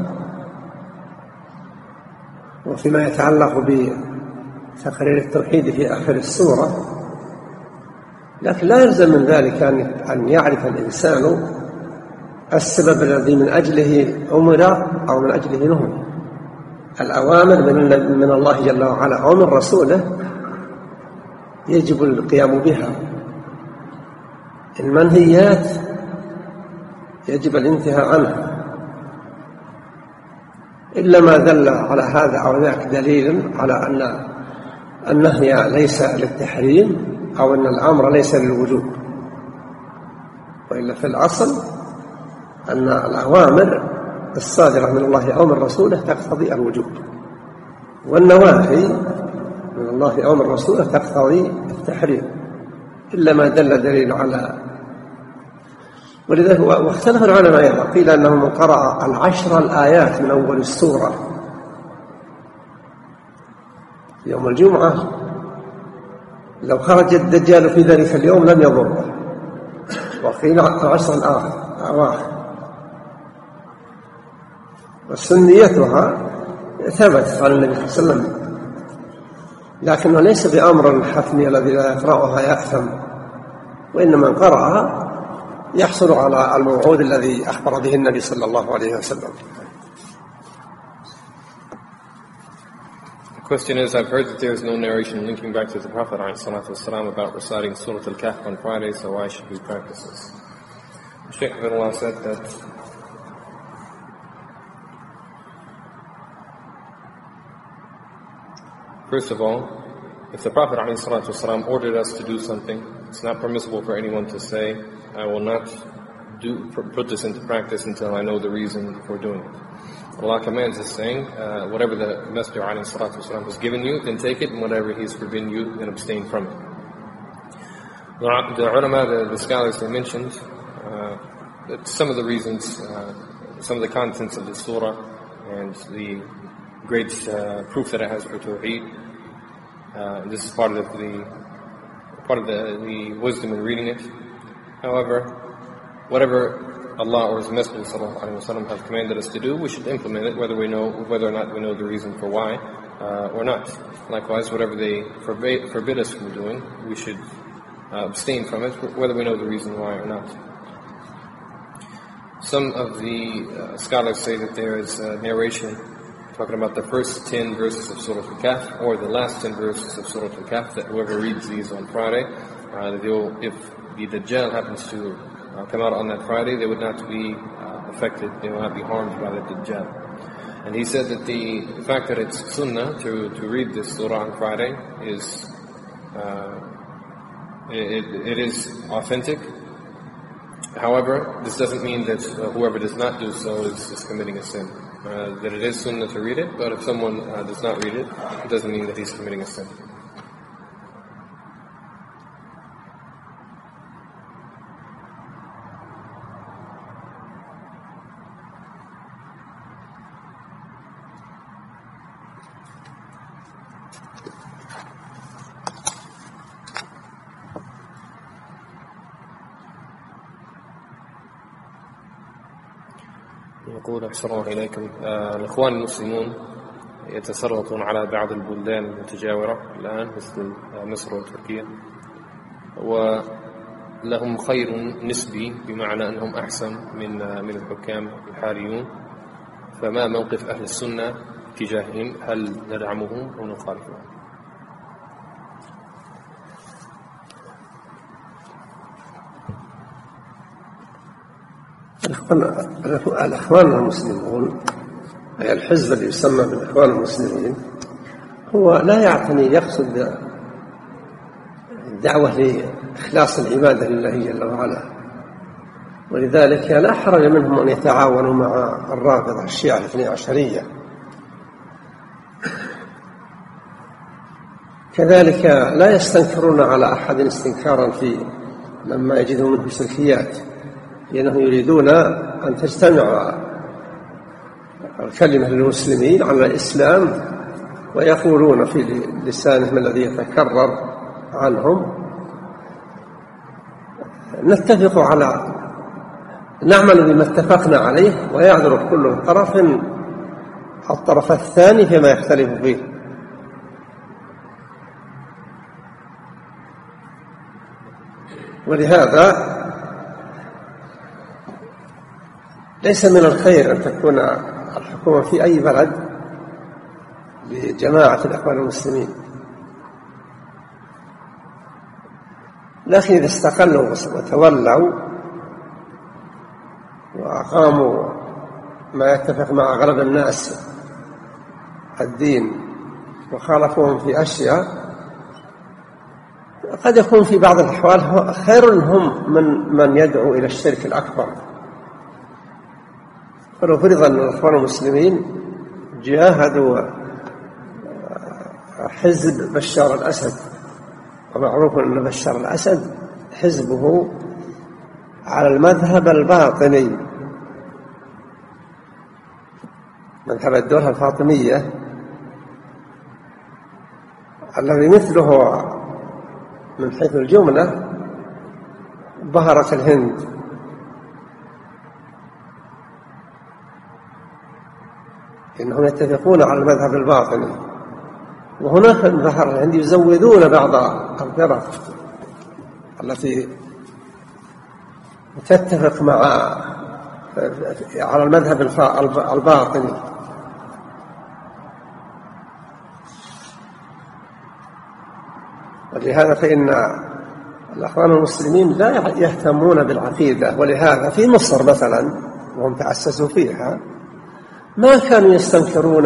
وفيما يتعلق بتقرير التوحيد في آخر السورة. لكن لا يلزم من ذلك أن يعرف الإنسان السبب الذي من أجله أمر أو من أجله نهي. الأوامر من الله جل وعلا أو من رسوله يجب القيام بها، المنهيات يجب الانتهاء عنها، إلا ما دل على هذا أو ذاك دليل على أن النهي ليس للتحريم أو أن الأمر ليس للوجوب. وإلا في الأصل أن الأوامر الصادرة من الله أو من رسوله تقتضي الوجوب، والنواهي من الله أو من رسوله تقتضي التحريم، إلا ما دل دليل على. ولذلك واختلف العلماء أيضا، قيل أنه من قرأ العشر الآيات من أول السورة يوم الجمعة لو خرج الدجال في ذلك اليوم لم يضره، وقيل العشر الأواخر. وسنيتها ثبت قال النبي صلى الله عليه وسلم، لكنه ليس بأمر حتمي الذي لا يقرأها يأثم، وإنما من قرأها يحصل على الموعود الذي أخبر به النبي صلى الله عليه وسلم. The question is, I've heard that there is no narration linking back to the Prophet ﷺ about reciting Surah Al-Kahf on Friday, so why should we practice this? Shaykh Abdullah said that first of all, if the Prophet ﷺ ordered us to do something, it's not permissible for anyone to say, I will not do, put this into practice until I know the reason for doing it. Allah commands us saying, uh, whatever the Messenger ﷺ has given you, then take it, and whatever He's forbidden you, then abstain from it. The, the ulama, the, the scholars, they mentioned uh, that some of the reasons, uh, some of the contents of the surah, and the great uh, proof that it has for Tawheed. Uh, this is part of the part of the, the wisdom in reading it. However, whatever Allah or His Messenger ﷺ have commanded us to do, we should implement it, whether we know whether or not we know the reason for why uh, or not. Likewise, whatever they forbid, forbid us from doing, we should uh, abstain from it, whether we know the reason why or not. Some of the uh, scholars say that there is a narration talking about the first ten verses of Surah Al-Kahf or the last ten verses of Surah Al-Kahf, that whoever reads these on Friday, uh, that they'll, if the Dajjal happens to uh, come out on that Friday, they would not be uh, affected, they will not be harmed by the Dajjal. And he said that the fact that it's sunnah to, to read this surah on Friday is uh, it, it is authentic. However, this doesn't mean that uh, whoever does not do so is, is committing a sin. Uh, that it is sunnah to read it, but if someone uh, does not read it, it doesn't mean that he's committing a sin. يقول أحسن الله إليكم آه الإخوان المسلمون يتسلطون على بعض البلدان المتجاورة الآن مثل مصر وتركيا، ولهم خير نسبي بمعنى أنهم أحسن من من الحكام الحاليون. فما موقف أهل السنة تجاههم؟ هل ندعمهم أو نخالفهم؟ الإخوان المسلمون، أي الحزب اللي يسمى بالإخوان المسلمين، هو لا يعتني يقصد الدعوة لإخلاص العبادة لله جل وعلا، ولذلك لا حرج منهم أن يتعاونوا مع الرافضة الشيعة الاثني عشرية. كذلك لا يستنكرون على أحد استنكارا في لما يجدوا منه سلفيات، لأنهم يريدون أن تجتمع الكلمة للمسلمين على الإسلام، ويقولون في لسانهم الذي يتكرر عنهم نتفق على نعمل بما اتفقنا عليه، ويعذر كل طرف الطرف الثاني فيما يختلف فيه. ولهذا ليس من الخير أن تكون الحكومة في أي بلد لجماعة الإخوان المسلمين، لكن إذا استقلوا وتولوا وأقاموا ما يتفق مع أغلب الناس الدين وخالفوهم في أشياء، قد يكون في بعض الأحوال خير هم من من يدعو إلى الشرك الأكبر. فلو فرض أن الإخوان المسلمين جاهدوا حزب بشار الأسد، ومعروف أن بشار الأسد حزبه على المذهب الباطني، مذهب الدولة الفاطمية الذي مثله من حيث الجملة ظهرت الهند، إنهم يتفقون على المذهب الباطني، وهناك ظهر الهند يزودون بعض الفرق التي تتفق مع على المذهب الباطني. ولهذا فإن الأخوان المسلمين لا يهتمون بالعقيدة، ولهذا في مصر مثلا وهم تأسسوا فيها ما كانوا يستنكرون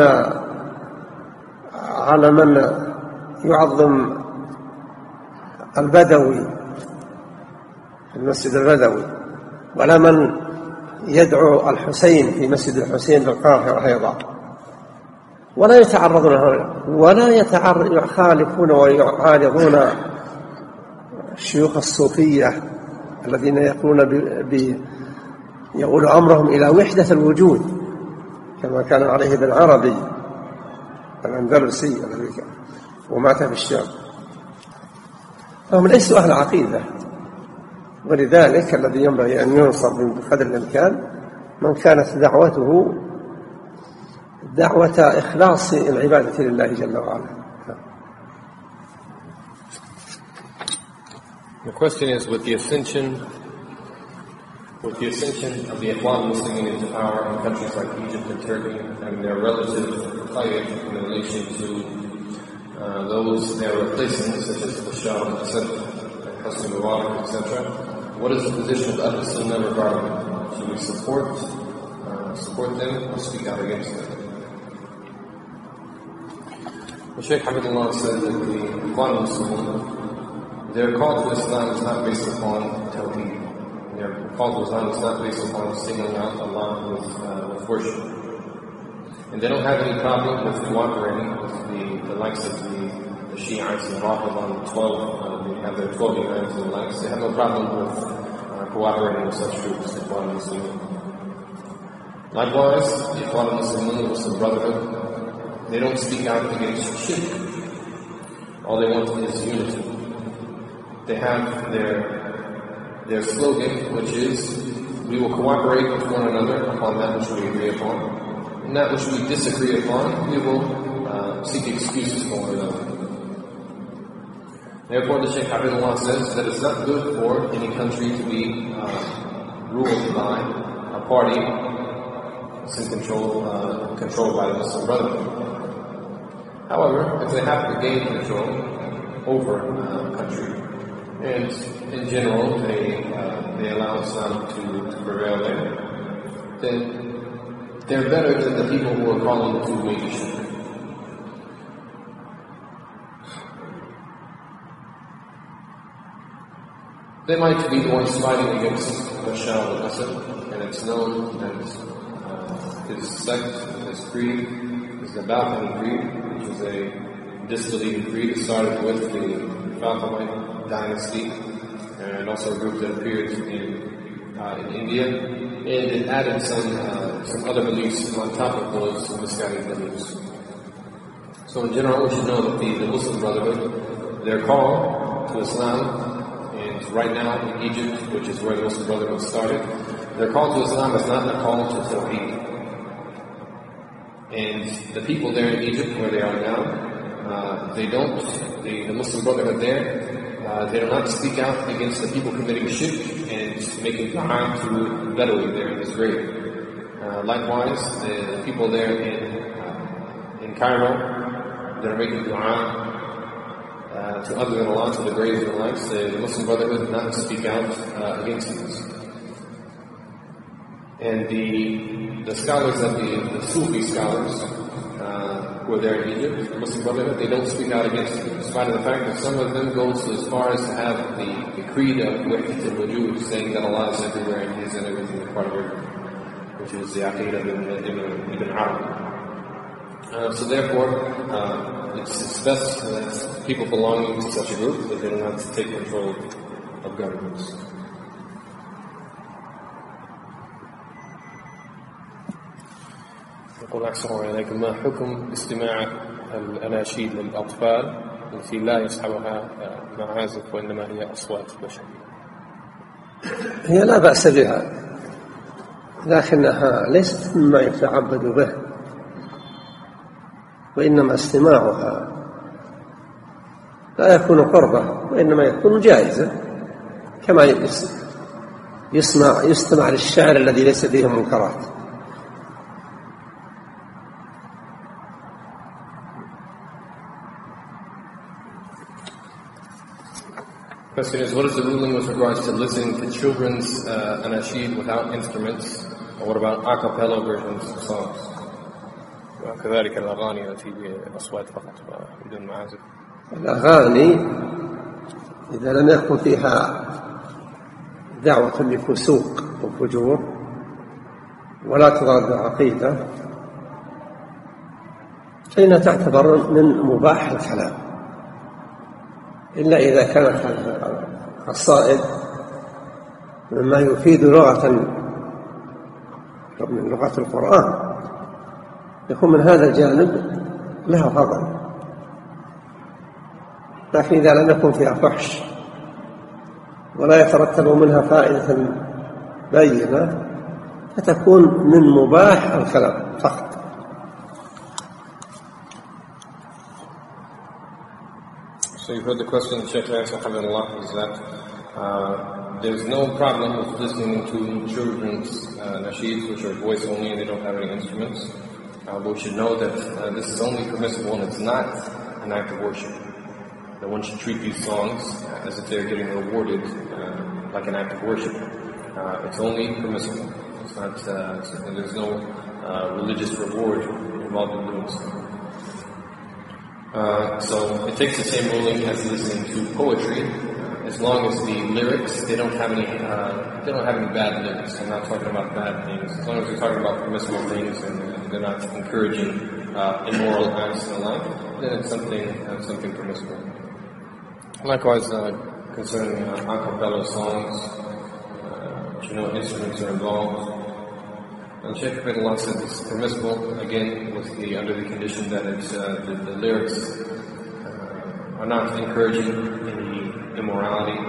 على من يعظم البدوي في المسجد البدوي، ولا من يدعو الحسين في مسجد الحسين بالقاهرة أيضا، ولا يتعرضون ولا يخالفون ويعارضون الشيوخ الصوفية الذين يقولون ب... يقول أمرهم إلى وحدة الوجود كما كان عليه ابن عربي الأندلسي الذي ومات في الشام. فهم ليسوا أهل عقيدة، ولذلك الذي ينبغي أن ينصر بقدر الإمكان من كانت دعوته دعوة إخلاص العبادة لله جل وعلا. The question is, with the ascension, with the ascension of the Ikhwan Muslimin into power in countries like Egypt and Turkey, and their relative fight in relation to uh, those they are replacing, such as Bashar al-Assad, Hosni Mubarak, et cetera, what is the position of Ahl Sunnah regarding them? Should we support uh, support them or speak out against them? The Shaykh Hamidullah said that the Ikhwan Muslimin, their call to Islam is not based upon Tawheed. Their call to Islam is not based upon singling out Allah with, uh, with worship. And they don't have any problem with cooperating with the, the likes of the, the Shiites and Rafidh, the twelve, uh, they have their twelve imams and the likes. They have no problem with uh, cooperating with such groups, the Ikhwan al-Muslimin. Likewise, the Ikhwan al-Muslimin, the Muslim Brotherhood, they don't speak out against shirk. All they want is unity. They have their their slogan, which is, we will cooperate with one another upon that which we agree upon. And that which we disagree upon, we will uh, seek excuses for one another. Therefore, the Shaykh Hafidhullah says that it's not good for any country to be uh, ruled by a party that's in control, uh, controlled by the Muslim Brotherhood. However, if they happen to gain control over uh, a country, and in general they uh, they allow Islam to, to prevail there, then they're better than the people who are calling to make a shirk. They might be the ones fighting against Bashar al-Assad, and it's known that uh, his sect, his creed, is the Balkani creed, which is a disbelieving creed. It started with the Fatimid dynasty, and also a group that appeared in, uh, in India, and it added some uh, some other beliefs on top of those misguided beliefs. So in general, we should know that the, the Muslim Brotherhood, their call to Islam, and right now in Egypt, which is where the Muslim Brotherhood started, their call to Islam is not a call to Tawheed. And the people there in Egypt, where they are now, uh, they don't, the, the Muslim Brotherhood there, uh, they do not speak out against the people committing shirk and making dua to Badawi there in his grave. Uh, likewise, the, the people there in, uh, in Cairo that are making dua uh, to other than Allah, to the graves and the likes, the, the Muslim Brotherhood did not speak out uh, against these. And the the scholars that the, the Sufi scholars uh, who are there in Egypt, the Muslim Brotherhood, they don't speak out against it, in spite of the fact that some of them go to as far as to have the, the creed of Wahdat al-Wujud, saying that Allah is everywhere and He is in everything, and part of everything, which is the Aqidah of Ibn, Ibn Arabi. Uh, so therefore, uh, it's, it's best that people belonging to such a group, that they don't have to take control of governments. يقول أحسن عليكم، ما حكم استماع الأناشيد للأطفال التي لا يصحبها معازف وإنما هي أصوات بشرية؟ هي لا بأس بها، لكنها ليست مما يتعبد به، وإنما استماعها لا يكون قربة، وإنما يكون جائزة، كما يسمع يستمع للشعر الذي ليس فيه منكرات. The question is, what is the ruling with regards to listening to children's uh, anashid without instruments, or what about a cappella versions of songs? وكذلك الأغاني التي بأصوات فقط بدون معازف. الأغاني إذا لم يكن فيها دعوة لفسوق وفجور ولا تضاد عقيدة فإنها تعتبر من مباح الكلام، إلا إذا كانت القصائد مما يفيد لغة من لغة القرآن يكون من هذا الجانب لها فضل. لكن إذا لم يكن فيها فحش ولا يترتب منها فائدة بينة فتكون من مباح الكلام فقط. So you've heard the question the Shaykh asked, alhamdulillah, is that uh, there's no problem with listening to children's uh, nasheeds, which are voice only and they don't have any instruments. Uh, but we should know that uh, this is only permissible and it's not an act of worship. That one should treat these songs as if they're getting rewarded uh, like an act of worship. Uh, it's only permissible. It's not. Uh, there's no uh, religious reward involved in doing so. Uh, so it takes the same ruling as listening to poetry, uh, as long as the lyrics, they don't have any, uh, they don't have any bad lyrics. I'm not talking about bad things. As long as they're talking about permissible things and they're not encouraging uh, immoral acts in life, then it's something, uh, something permissible. Likewise, uh, concerning uh, a cappella songs, uh, which, you know, instruments are involved. And Shaykh Abdullah said this is permissible, again, with the, under the condition that it's, uh, the, the lyrics uh, are not encouraging any immorality.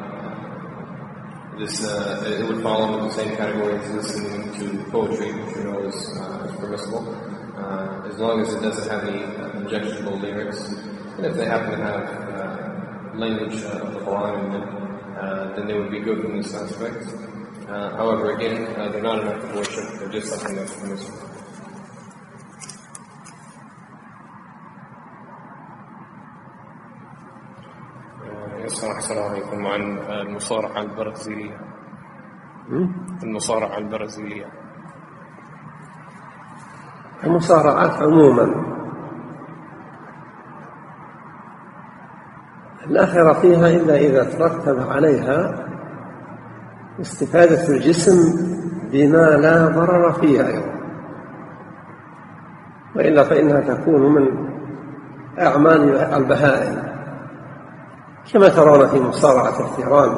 This, uh, it would fall into the same category as listening to poetry, which you know is, uh, is permissible, uh, as long as it doesn't have any uh, objectionable lyrics. And if they happen to have uh, language uh, of the Quran in them, uh, then they would be good in this aspect. Uh, however, again, uh, they're not an act of worship, they're just something that's permissible. يسمع السلام عليكم عن المصارعة البرازيلية. المصارعة البرازيلية. المصارعات عموما لا خير فيها إلا إذا ترتب عليها استفادة الجسم بما لا ضرر فيها أيضا، وإلا فإنها تكون من أعمال البهائم كما ترون في مصارعة الثيران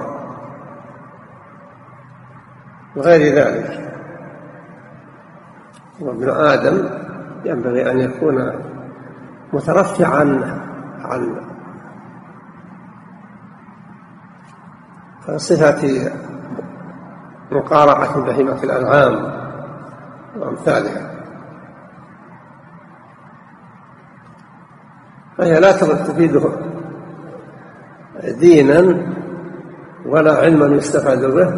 وغير ذلك. وابن آدم ينبغي أن يكون مترفعا عن صفة مقارعة بهيمة الأنعام وأمثالها، فهي لا تفيده دينا ولا علما يستفاد به،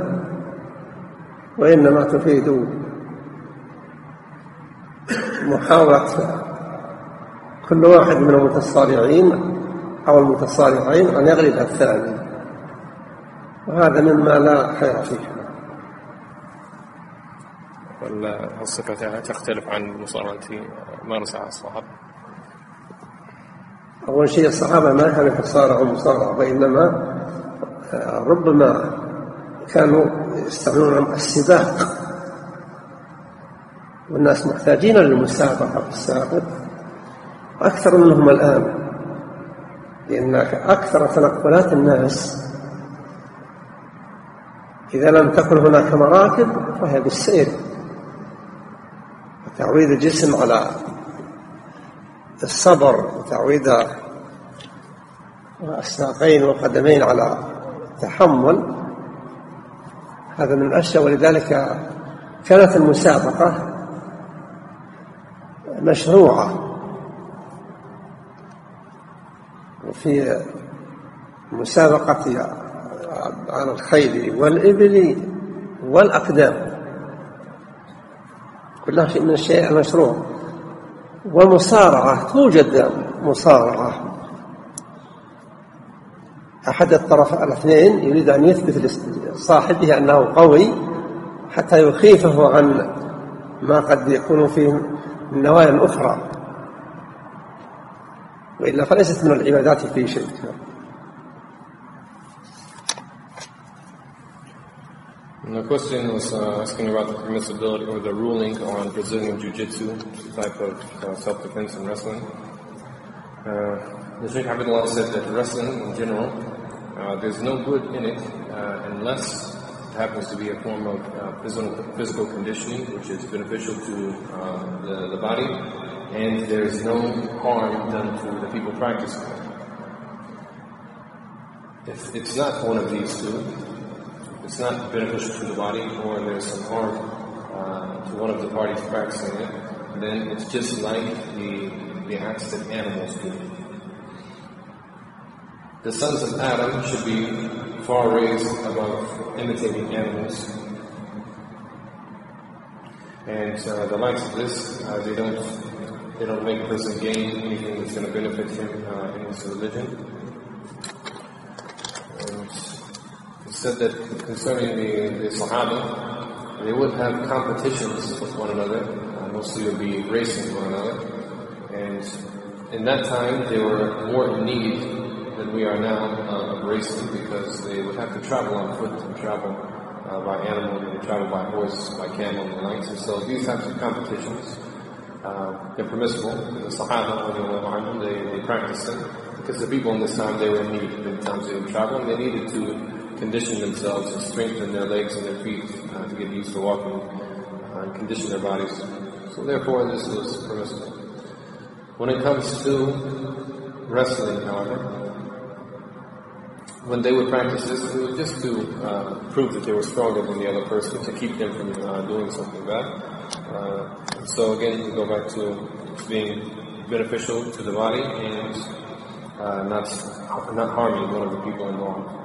وإنما تفيد محاولة كل واحد من المتصارعين أو المتصارعين أن يغلب الثاني، وهذا مما لا خير فيه. والصفة تختلف عن المصارعة التي مارسها الصحابة. أول شيء الصحابة ما كانوا يتصارعوا مصارعة، وإنما ربما كانوا يستعملون السباق، والناس محتاجين للمسابقة في السابق أكثر منهم الآن، لأن أكثر تنقلات الناس إذا لم تكن هناك مراكب فهي بالسير، وتعويد الجسم على الصبر وتعويد الساقين والقدمين على التحمل، هذا من الأشياء. ولذلك كانت المسابقة مشروعة، وفي مسابقة على الخيل والإبل والأقدام كلها شيء من الشيء المشروع. ومصارعة توجد مصارعة، أحد الطرف الاثنين يريد أن يثبت لصاحبه أنه قوي حتى يخيفه عن ما قد يكون فيه من نوايا أخرى، وإلا فليست من العبادات في شيء. And the question was uh, asking about the permissibility or the ruling on Brazilian Jiu-Jitsu, type of uh, self-defense and wrestling. Uh, the Shaykh Abdullah said that wrestling in general, uh, there's no good in it uh, unless it happens to be a form of uh, physical, physical conditioning, which is beneficial to uh, the, the body, and there's no harm done to the people practicing it. If it's not one of these two, it's not beneficial to the body, or there's some harm uh, to one of the parties practicing it, then it's just like the, the acts that animals do. The sons of Adam should be far raised above imitating animals. And uh, the likes of this, uh, they don't they don't make a person gain anything that's going to benefit him uh, in his religion. And said that concerning the, the Sahaba, they would have competitions with one another, uh, mostly would be racing with one another, and in that time they were more in need than we are now uh, embracing, because they would have to travel on foot and travel uh, by animal, and travel by horse, by camel, and the likes. And so these types of competitions, uh, they're permissible. The Sahaba, they, they practiced them, because the people in this time, they were in need. Many times they would travel, and they needed to condition themselves and strengthen their legs and their feet uh, to get used to walking uh, and condition their bodies. So therefore, this was permissible. When it comes to wrestling, however, when they would practice this, it was just to uh, prove that they were stronger than the other person, to keep them from uh, doing something bad. Uh, so again, we go back to being beneficial to the body and uh, not not harming one of the people involved.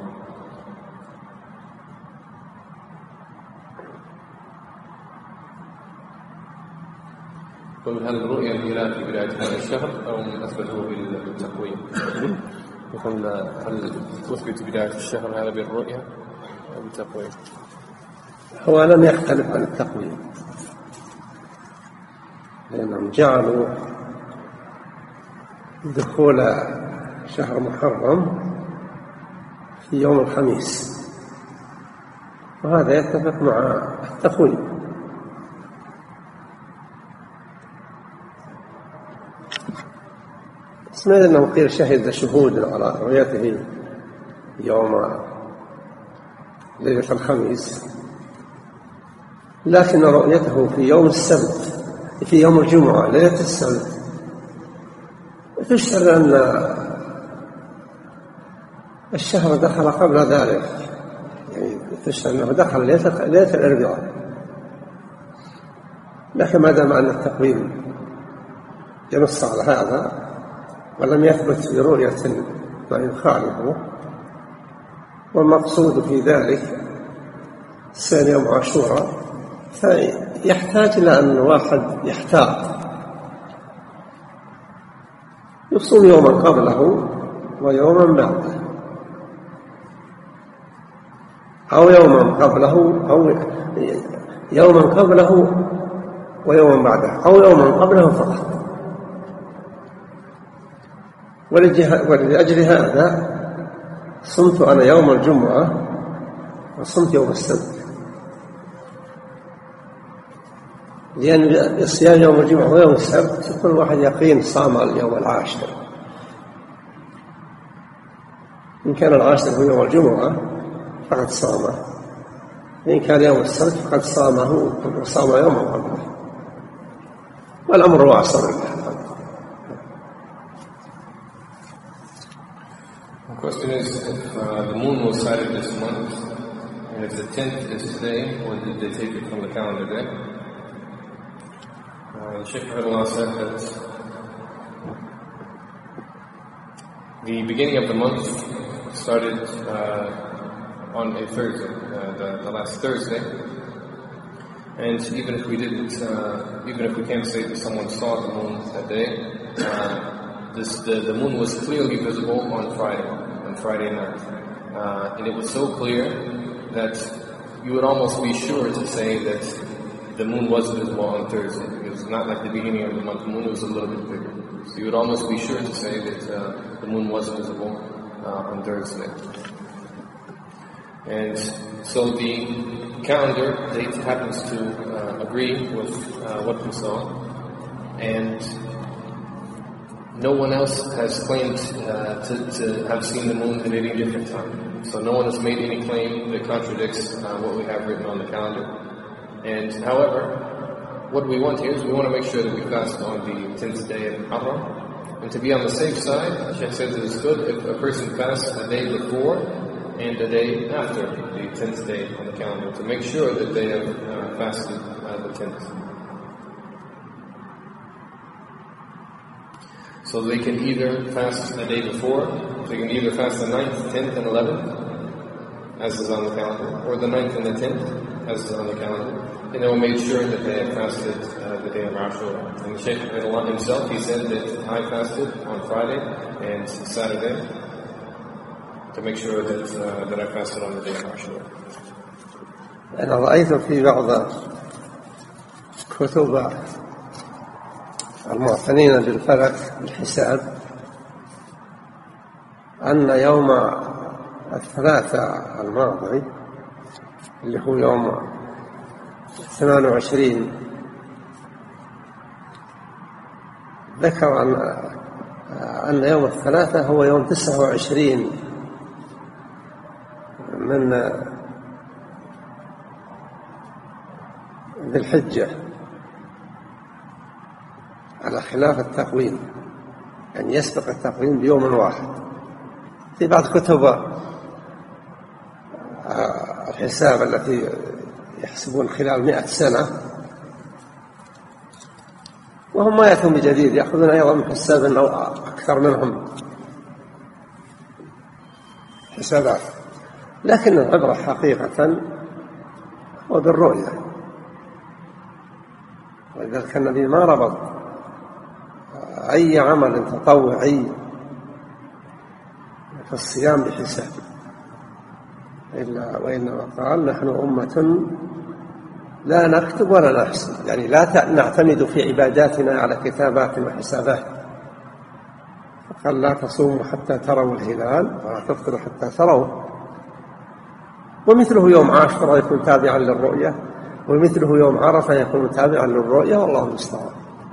قل هل رؤيا الهلال في بداية هذا الشهر أو من أثبته بالتقويم؟ يقول هل تثبت بداية الشهر هذا بالرؤيا أو بالتقويم؟ هو لم يختلف عن التقويم، لأنهم جعلوا دخول شهر محرم في يوم الخميس، وهذا يتفق مع التقويم. سمعت أنه قيل شهد شهود على رؤيته يوم ليلة الخميس، لكن رؤيته في يوم السبت، في يوم الجمعة ليلة السبت، تشعر أن الشهر دخل قبل ذلك، يعني تشعر أنه دخل ليلة, ليلة الأربعاء. لكن ما دام أن التقويم ينص على هذا ولم يثبت في رؤية ما يخالفه، والمقصود في ذلك الثاني يوم عاشوراء، فيحتاج إلى أن واحد يحتاط، يصوم يوما قبله ويوما بعده، أو يوما قبله أو يوما قبله ويوما بعده، أو يوما قبله فقط. ولأجل هذا صمت أنا يوم الجمعة وصمت يوم السبت، لأن صيام يوم الجمعة ويوم السبت كل واحد يقين صام اليوم العاشر. إن كان العاشر هو يوم الجمعة فقد صامه، إن كان يوم السبت فقد صامه وصام يوم قبله، والأمر واسع. The question is, if uh, the moon was sighted this month, and if the tenth is today, or did they take it from the calendar day? Uh, Sheikh Rahimahullah said that the beginning of the month started uh, on a Thursday, uh, the, the last Thursday, and even if we didn't, uh, even if we can't say that someone saw the moon that day, uh, this, the, the moon was clearly visible on Friday. Friday night, uh, and it was so clear that you would almost be sure to say that the moon was visible on Thursday. It was not like the beginning of the month. The moon was a little bit bigger, so you would almost be sure to say that uh, the moon was visible uh, on Thursday. And so the calendar date happens to uh, agree with uh, what we saw, and no one else has claimed uh, to, to have seen the moon at any different time. So no one has made any claim that contradicts uh, what we have written on the calendar. And however, what we want here is we want to make sure that we fast on the tenth day of Muharram. And to be on the safe side, Sheikh says that it's good if a person fasts a day before and a day after the tenth day on the calendar, to make sure that they have uh, fasted uh, the tenth. So they can either fast the day before, they can either fast the ninth, tenth, and eleventh, as is on the calendar, or the ninth and the tenth, as is on the calendar, and they will make sure that they have fasted uh, the day of Ashura. And Shaykh Abdullah himself, he said that I fasted on Friday and Saturday to make sure that uh, that I fasted on the day of Ashura. أنا رأيت في بعض كتب المعتنين بالفلك بالحساب أن يوم الثلاثاء الماضي اللي هو يوم ثمانية وعشرين ذكر أن أن يوم الثلاثاء هو يوم تسعة وعشرين من ذي الحجة على خلاف التقويم، يعني يسبق التقويم بيوم واحد. في بعض كتب الحساب التي يحسبون خلال مئة سنة، وهم ما يأتون بجديد، يأخذون أيضا من حساب أنه أكثر منهم حسابات، لكن العبرة حقيقة وبالرؤية. ولذلك النبي ما ربط أي عمل تطوعي في الصيام بحساب، إلا وإنما قال نحن أمة لا نكتب ولا نحسب، يعني لا نعتمد في عباداتنا على كتابات وحسابات. قال لا تصوموا حتى تروا الهلال ولا تفطروا حتى تروا. ومثله يوم عاشوراء يكون تابعا للرؤية، ومثله يوم عرفة يكون تابعا للرؤية، والله المستعان.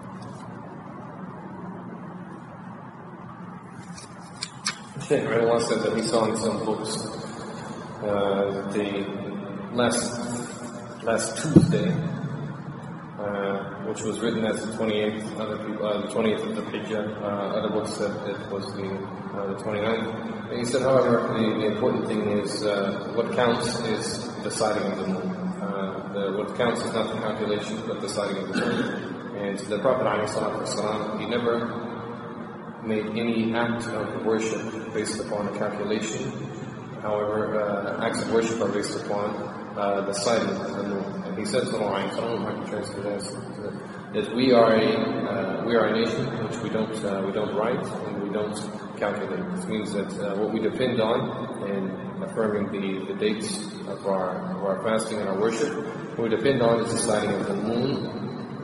Sheikh Rahimahullah said that he saw in some books uh, that the last last Tuesday, uh, which was written as the twenty-eighth, other people, uh, the twentieth of the Hijjah. Uh, other books said it was the uh, the twenty-ninth. And he said, however, the, the important thing is uh, what counts is the sighting of the moon. Uh, the, what counts is not the calculation, but the sighting of the moon. And the Prophet ﷺ, he never made any act of worship based upon a calculation. However, uh, acts of worship are based upon uh, the sighting of the moon. And he said, sallallahu alayhi wa sallam, I can translate as that we are a uh, we are a nation which we don't uh, we don't write and we don't calculate. This means that uh, what we depend on in affirming the, the dates of our of our fasting and our worship, what we depend on is the sighting of the moon.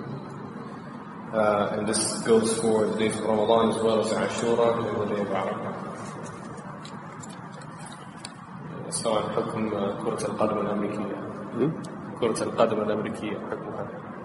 Uh, and this goes for the days of Ramadan as well as Ashura and the day of Arafah. سواء حكم كرة القدم الأمريكية كرة القدم الأمريكية حكمها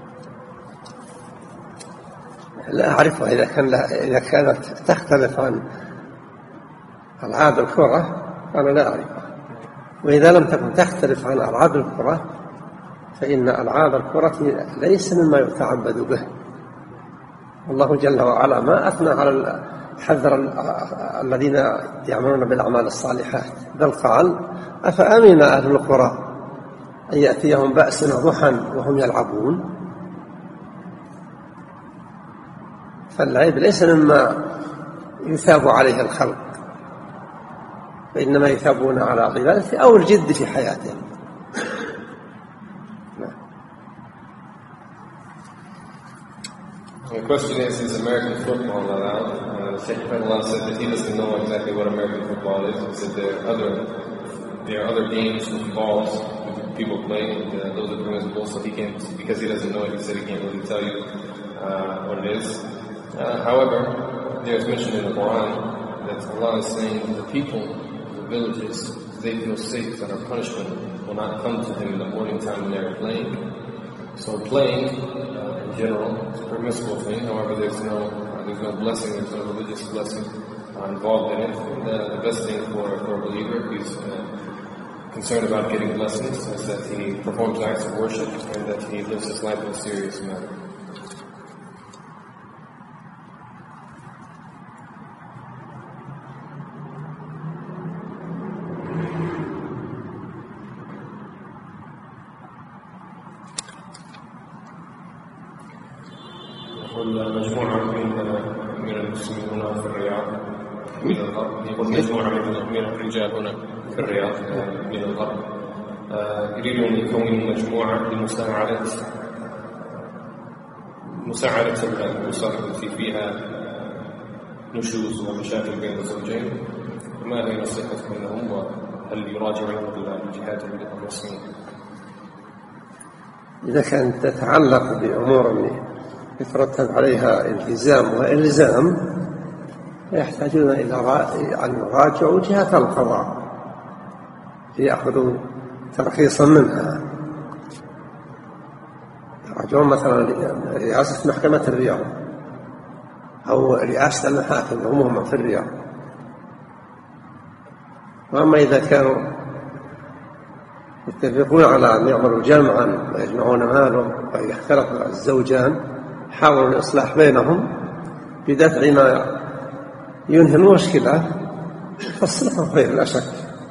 لا أعرفها. إذا كان إذا كانت تختلف عن ألعاب الكرة أنا لا أعرفها، وإذا لم تكن تختلف عن ألعاب الكرة فإن ألعاب الكرة ليس مما يتعبد به. الله جل وعلا ما أثنى على حذر الذين يعملون بالأعمال الصالحات، بل قال أفأمن أهل القرى أن يأتيهم بأسنا ضحى وهم يلعبون. فالعيب ليس مما يثاب عليه الخلق، وإنما يثابون على عبادته أو الجد في حياتهم. The question is, is American football allowed? Uh, Sheikh Rahimahullah said that he doesn't know exactly what American football is. He said there are other, there are other games with balls that people play, and uh, those are permissible, so he can't, because he doesn't know it, he said he can't really tell you uh, what it is. Uh, however, there is mentioned in the Quran that Allah is saying the people, the villages, they feel safe that our punishment will not come to them in the morning time when they are playing. So playing, uh, in general, is a permissible thing. However, there's no uh, there's no blessing, there's no religious blessing uh, involved in it. And, uh, the best thing for, for a believer who's uh, concerned about getting blessings is that he performs acts of worship and that he lives his life in a serious manner. مجموعة من المسلمين هنا في الرياض من الغرب، يقول مجموعة من الرجال هنا في الرياض من الغرب يريدون يكونوا مجموعة لمساعدة مساعدة الأسر التي فيها نشوز ومشاكل بين الزوجين. ما هي نصيحتكم لهم وهل يراجعون الجهات الرسمية؟ إذا كانت تتعلق بأمور يترتب عليها التزام وإلزام يحتاجون إلى أن يراجعوا جهة القضاء ليأخذوا ترخيصا منها، يراجعون مثلا رئاسة محكمة الرياض أو رئاسة المحاكم عموما في الرياض. وأما إذا كانوا يتفقون على أن يعملوا جمعا ويجمعون مالهم ويختلط الزوجان، حاولوا الإصلاح بينهم بدفع ما ينهي المشكلة، فالصلح خير لا شك.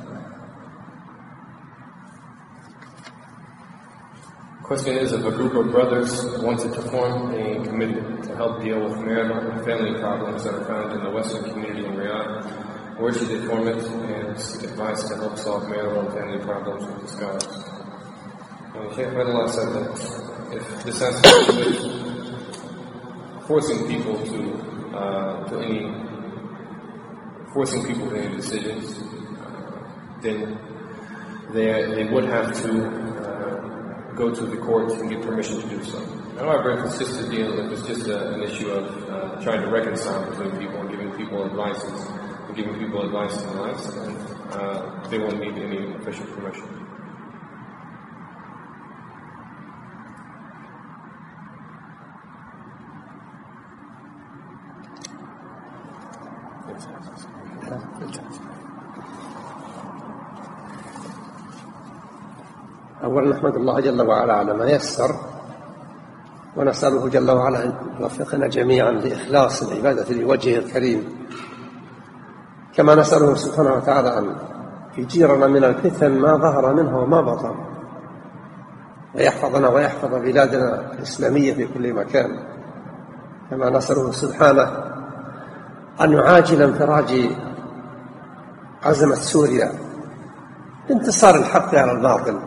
Question is, if a group of brothers wanted to form a committee to help deal with marital and family problems that are found in the Western community in Riyadh, where should they form it and seek advice to help solve marital and family problems with the scholars? And Shaykh Abdullah said that if this has to do with forcing people to uh, to any forcing people to any decisions, then they they would have to go to the court and get permission to do so. However, if it's just a deal, if it's just a, an issue of uh, trying to reconcile between people and giving people advice, and giving people advice in life, then uh, they won't need any official permission. أولا نحمد الله جل وعلا على ما يسر، ونسأله جل وعلا أن يوفقنا جميعا لإخلاص العبادة لوجهه الكريم، كما نسأله سبحانه وتعالى أن يجيرنا من الفتن ما ظهر منها وما بطن، ويحفظنا ويحفظ بلادنا الإسلامية في كل مكان، كما نسأله سبحانه أن يعاجل انفراج عزمة سوريا بانتصار الحق على الباطل،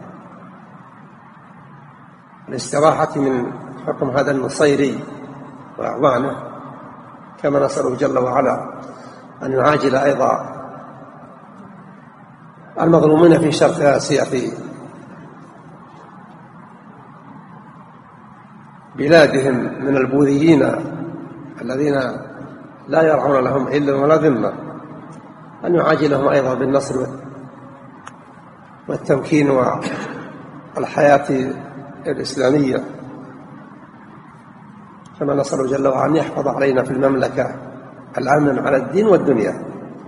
الاستراحة من حكم هذا النصيري وأعوانه، كما نسأله جل وعلا أن يعاجل أيضا المظلومين في شرق آسيا في بلادهم من البوذيين الذين لا يرعون لهم إلا ولا ذمة، أن يعاجلهم أيضا بالنصر والتمكين والحياة الإسلامية، كما نسأل جل وعلا أن يحفظ علينا في المملكة الأمن على الدين والدنيا،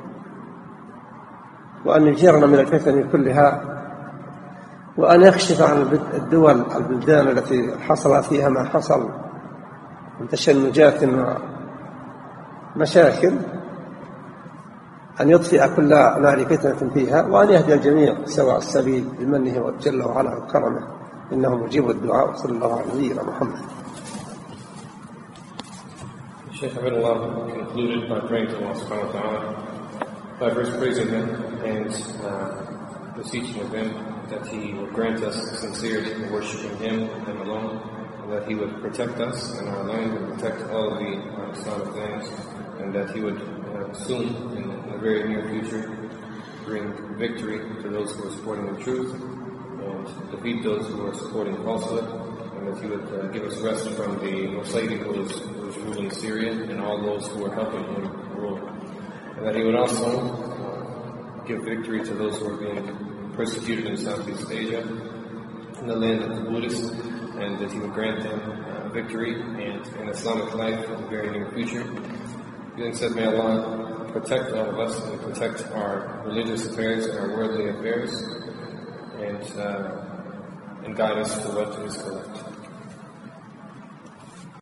وأن يجيرنا من الفتن كلها، وأن يكشف عن الدول البلدان التي حصل فيها ما حصل من تشنجات ومشاكل، أن يطفئ كل نار فتنة فيها، وأن يهدي الجميع سواء السبيل بمنه جل وعلا وكرمه، إنه مجيب الدعاء. صلى الله على نبينا محمد. Shaykh Abdullah concluded by praying to Allah subhanahu wa ta'ala, by first praising Him and uh, beseeching of Him that He would grant us sincerity in worshiping Him and Him alone, and that He would protect us and our land and protect all of the uh, Islamic lands, and that He would uh, soon, in, in the very near future, bring victory to those who are supporting the truth and defeat those who are supporting falsehood, and that He would uh, give us rest from the Nusayri who is, who is ruling Syria and all those who are helping him rule, and that He would also uh, give victory to those who are being persecuted in Southeast Asia, in the land of the Buddhists, and that He would grant them uh, victory and an Islamic life in the very near future. He then said, may Allah protect all of us and protect our religious affairs and our worldly affairs, and uh, and guide us to what is correct.